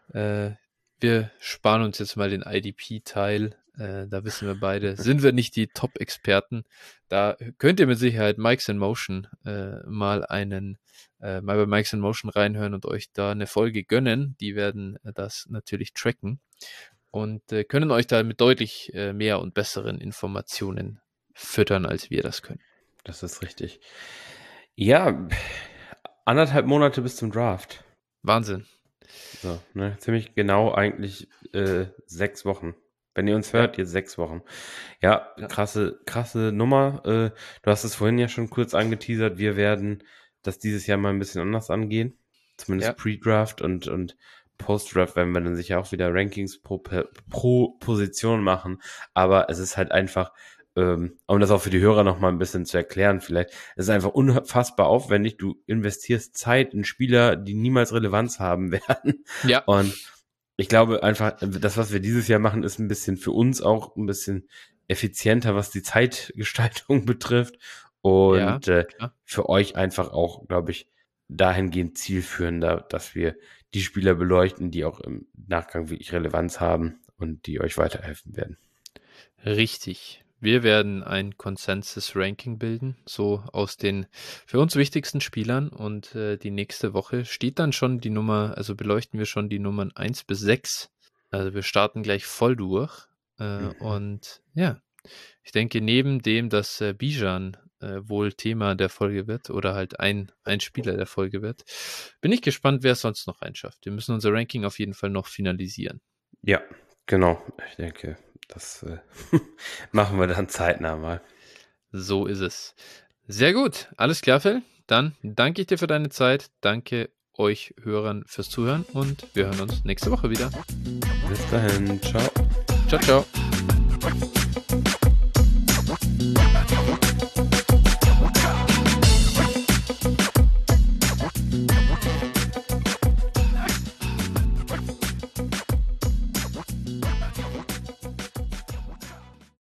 Wir sparen uns jetzt mal den IDP-Teil. Da wissen wir beide, sind wir nicht die Top-Experten. Da könnt ihr mit Sicherheit Mike's in Motion mal bei Mike's in Motion reinhören und euch da eine Folge gönnen. Die werden das natürlich tracken und können euch da mit deutlich mehr und besseren Informationen füttern, als wir das können. Das ist richtig. Ja, 1,5 Monate bis zum Draft. Wahnsinn. So, ne, ziemlich genau eigentlich 6 Wochen. Wenn ihr uns hört, jetzt 6 Wochen. Ja, krasse Nummer. Du hast es vorhin ja schon kurz angeteasert. Wir werden das dieses Jahr mal ein bisschen anders angehen. Zumindest Pre-Draft und Post-Draft werden wir dann sicher auch wieder Rankings pro Position machen. Aber es ist halt einfach, um das auch für die Hörer noch mal ein bisschen zu erklären vielleicht, es ist einfach unfassbar aufwendig. Du investierst Zeit in Spieler, die niemals Relevanz haben werden. Ja. Und ich glaube einfach, das, was wir dieses Jahr machen, ist ein bisschen für uns auch ein bisschen effizienter, was die Zeitgestaltung betrifft. Und für euch einfach auch, glaube ich, dahingehend zielführender, dass wir die Spieler beleuchten, die auch im Nachgang wirklich Relevanz haben und die euch weiterhelfen werden. Richtig. Wir werden ein Consensus-Ranking bilden, so aus den für uns wichtigsten Spielern, und die nächste Woche steht dann schon die Nummer, also beleuchten wir schon die Nummern 1 bis 6. Also wir starten gleich voll durch. Und ja, ich denke, neben dem, dass Bijan wohl Thema der Folge wird oder halt ein Spieler der Folge wird, bin ich gespannt, wer es sonst noch reinschafft. Wir müssen unser Ranking auf jeden Fall noch finalisieren. Ja, genau. Ich denke, das machen wir dann zeitnah mal. So ist es. Sehr gut. Alles klar, Phil. Dann danke ich dir für deine Zeit. Danke euch Hörern fürs Zuhören und wir hören uns nächste Woche wieder. Bis dahin. Ciao. Ciao, ciao.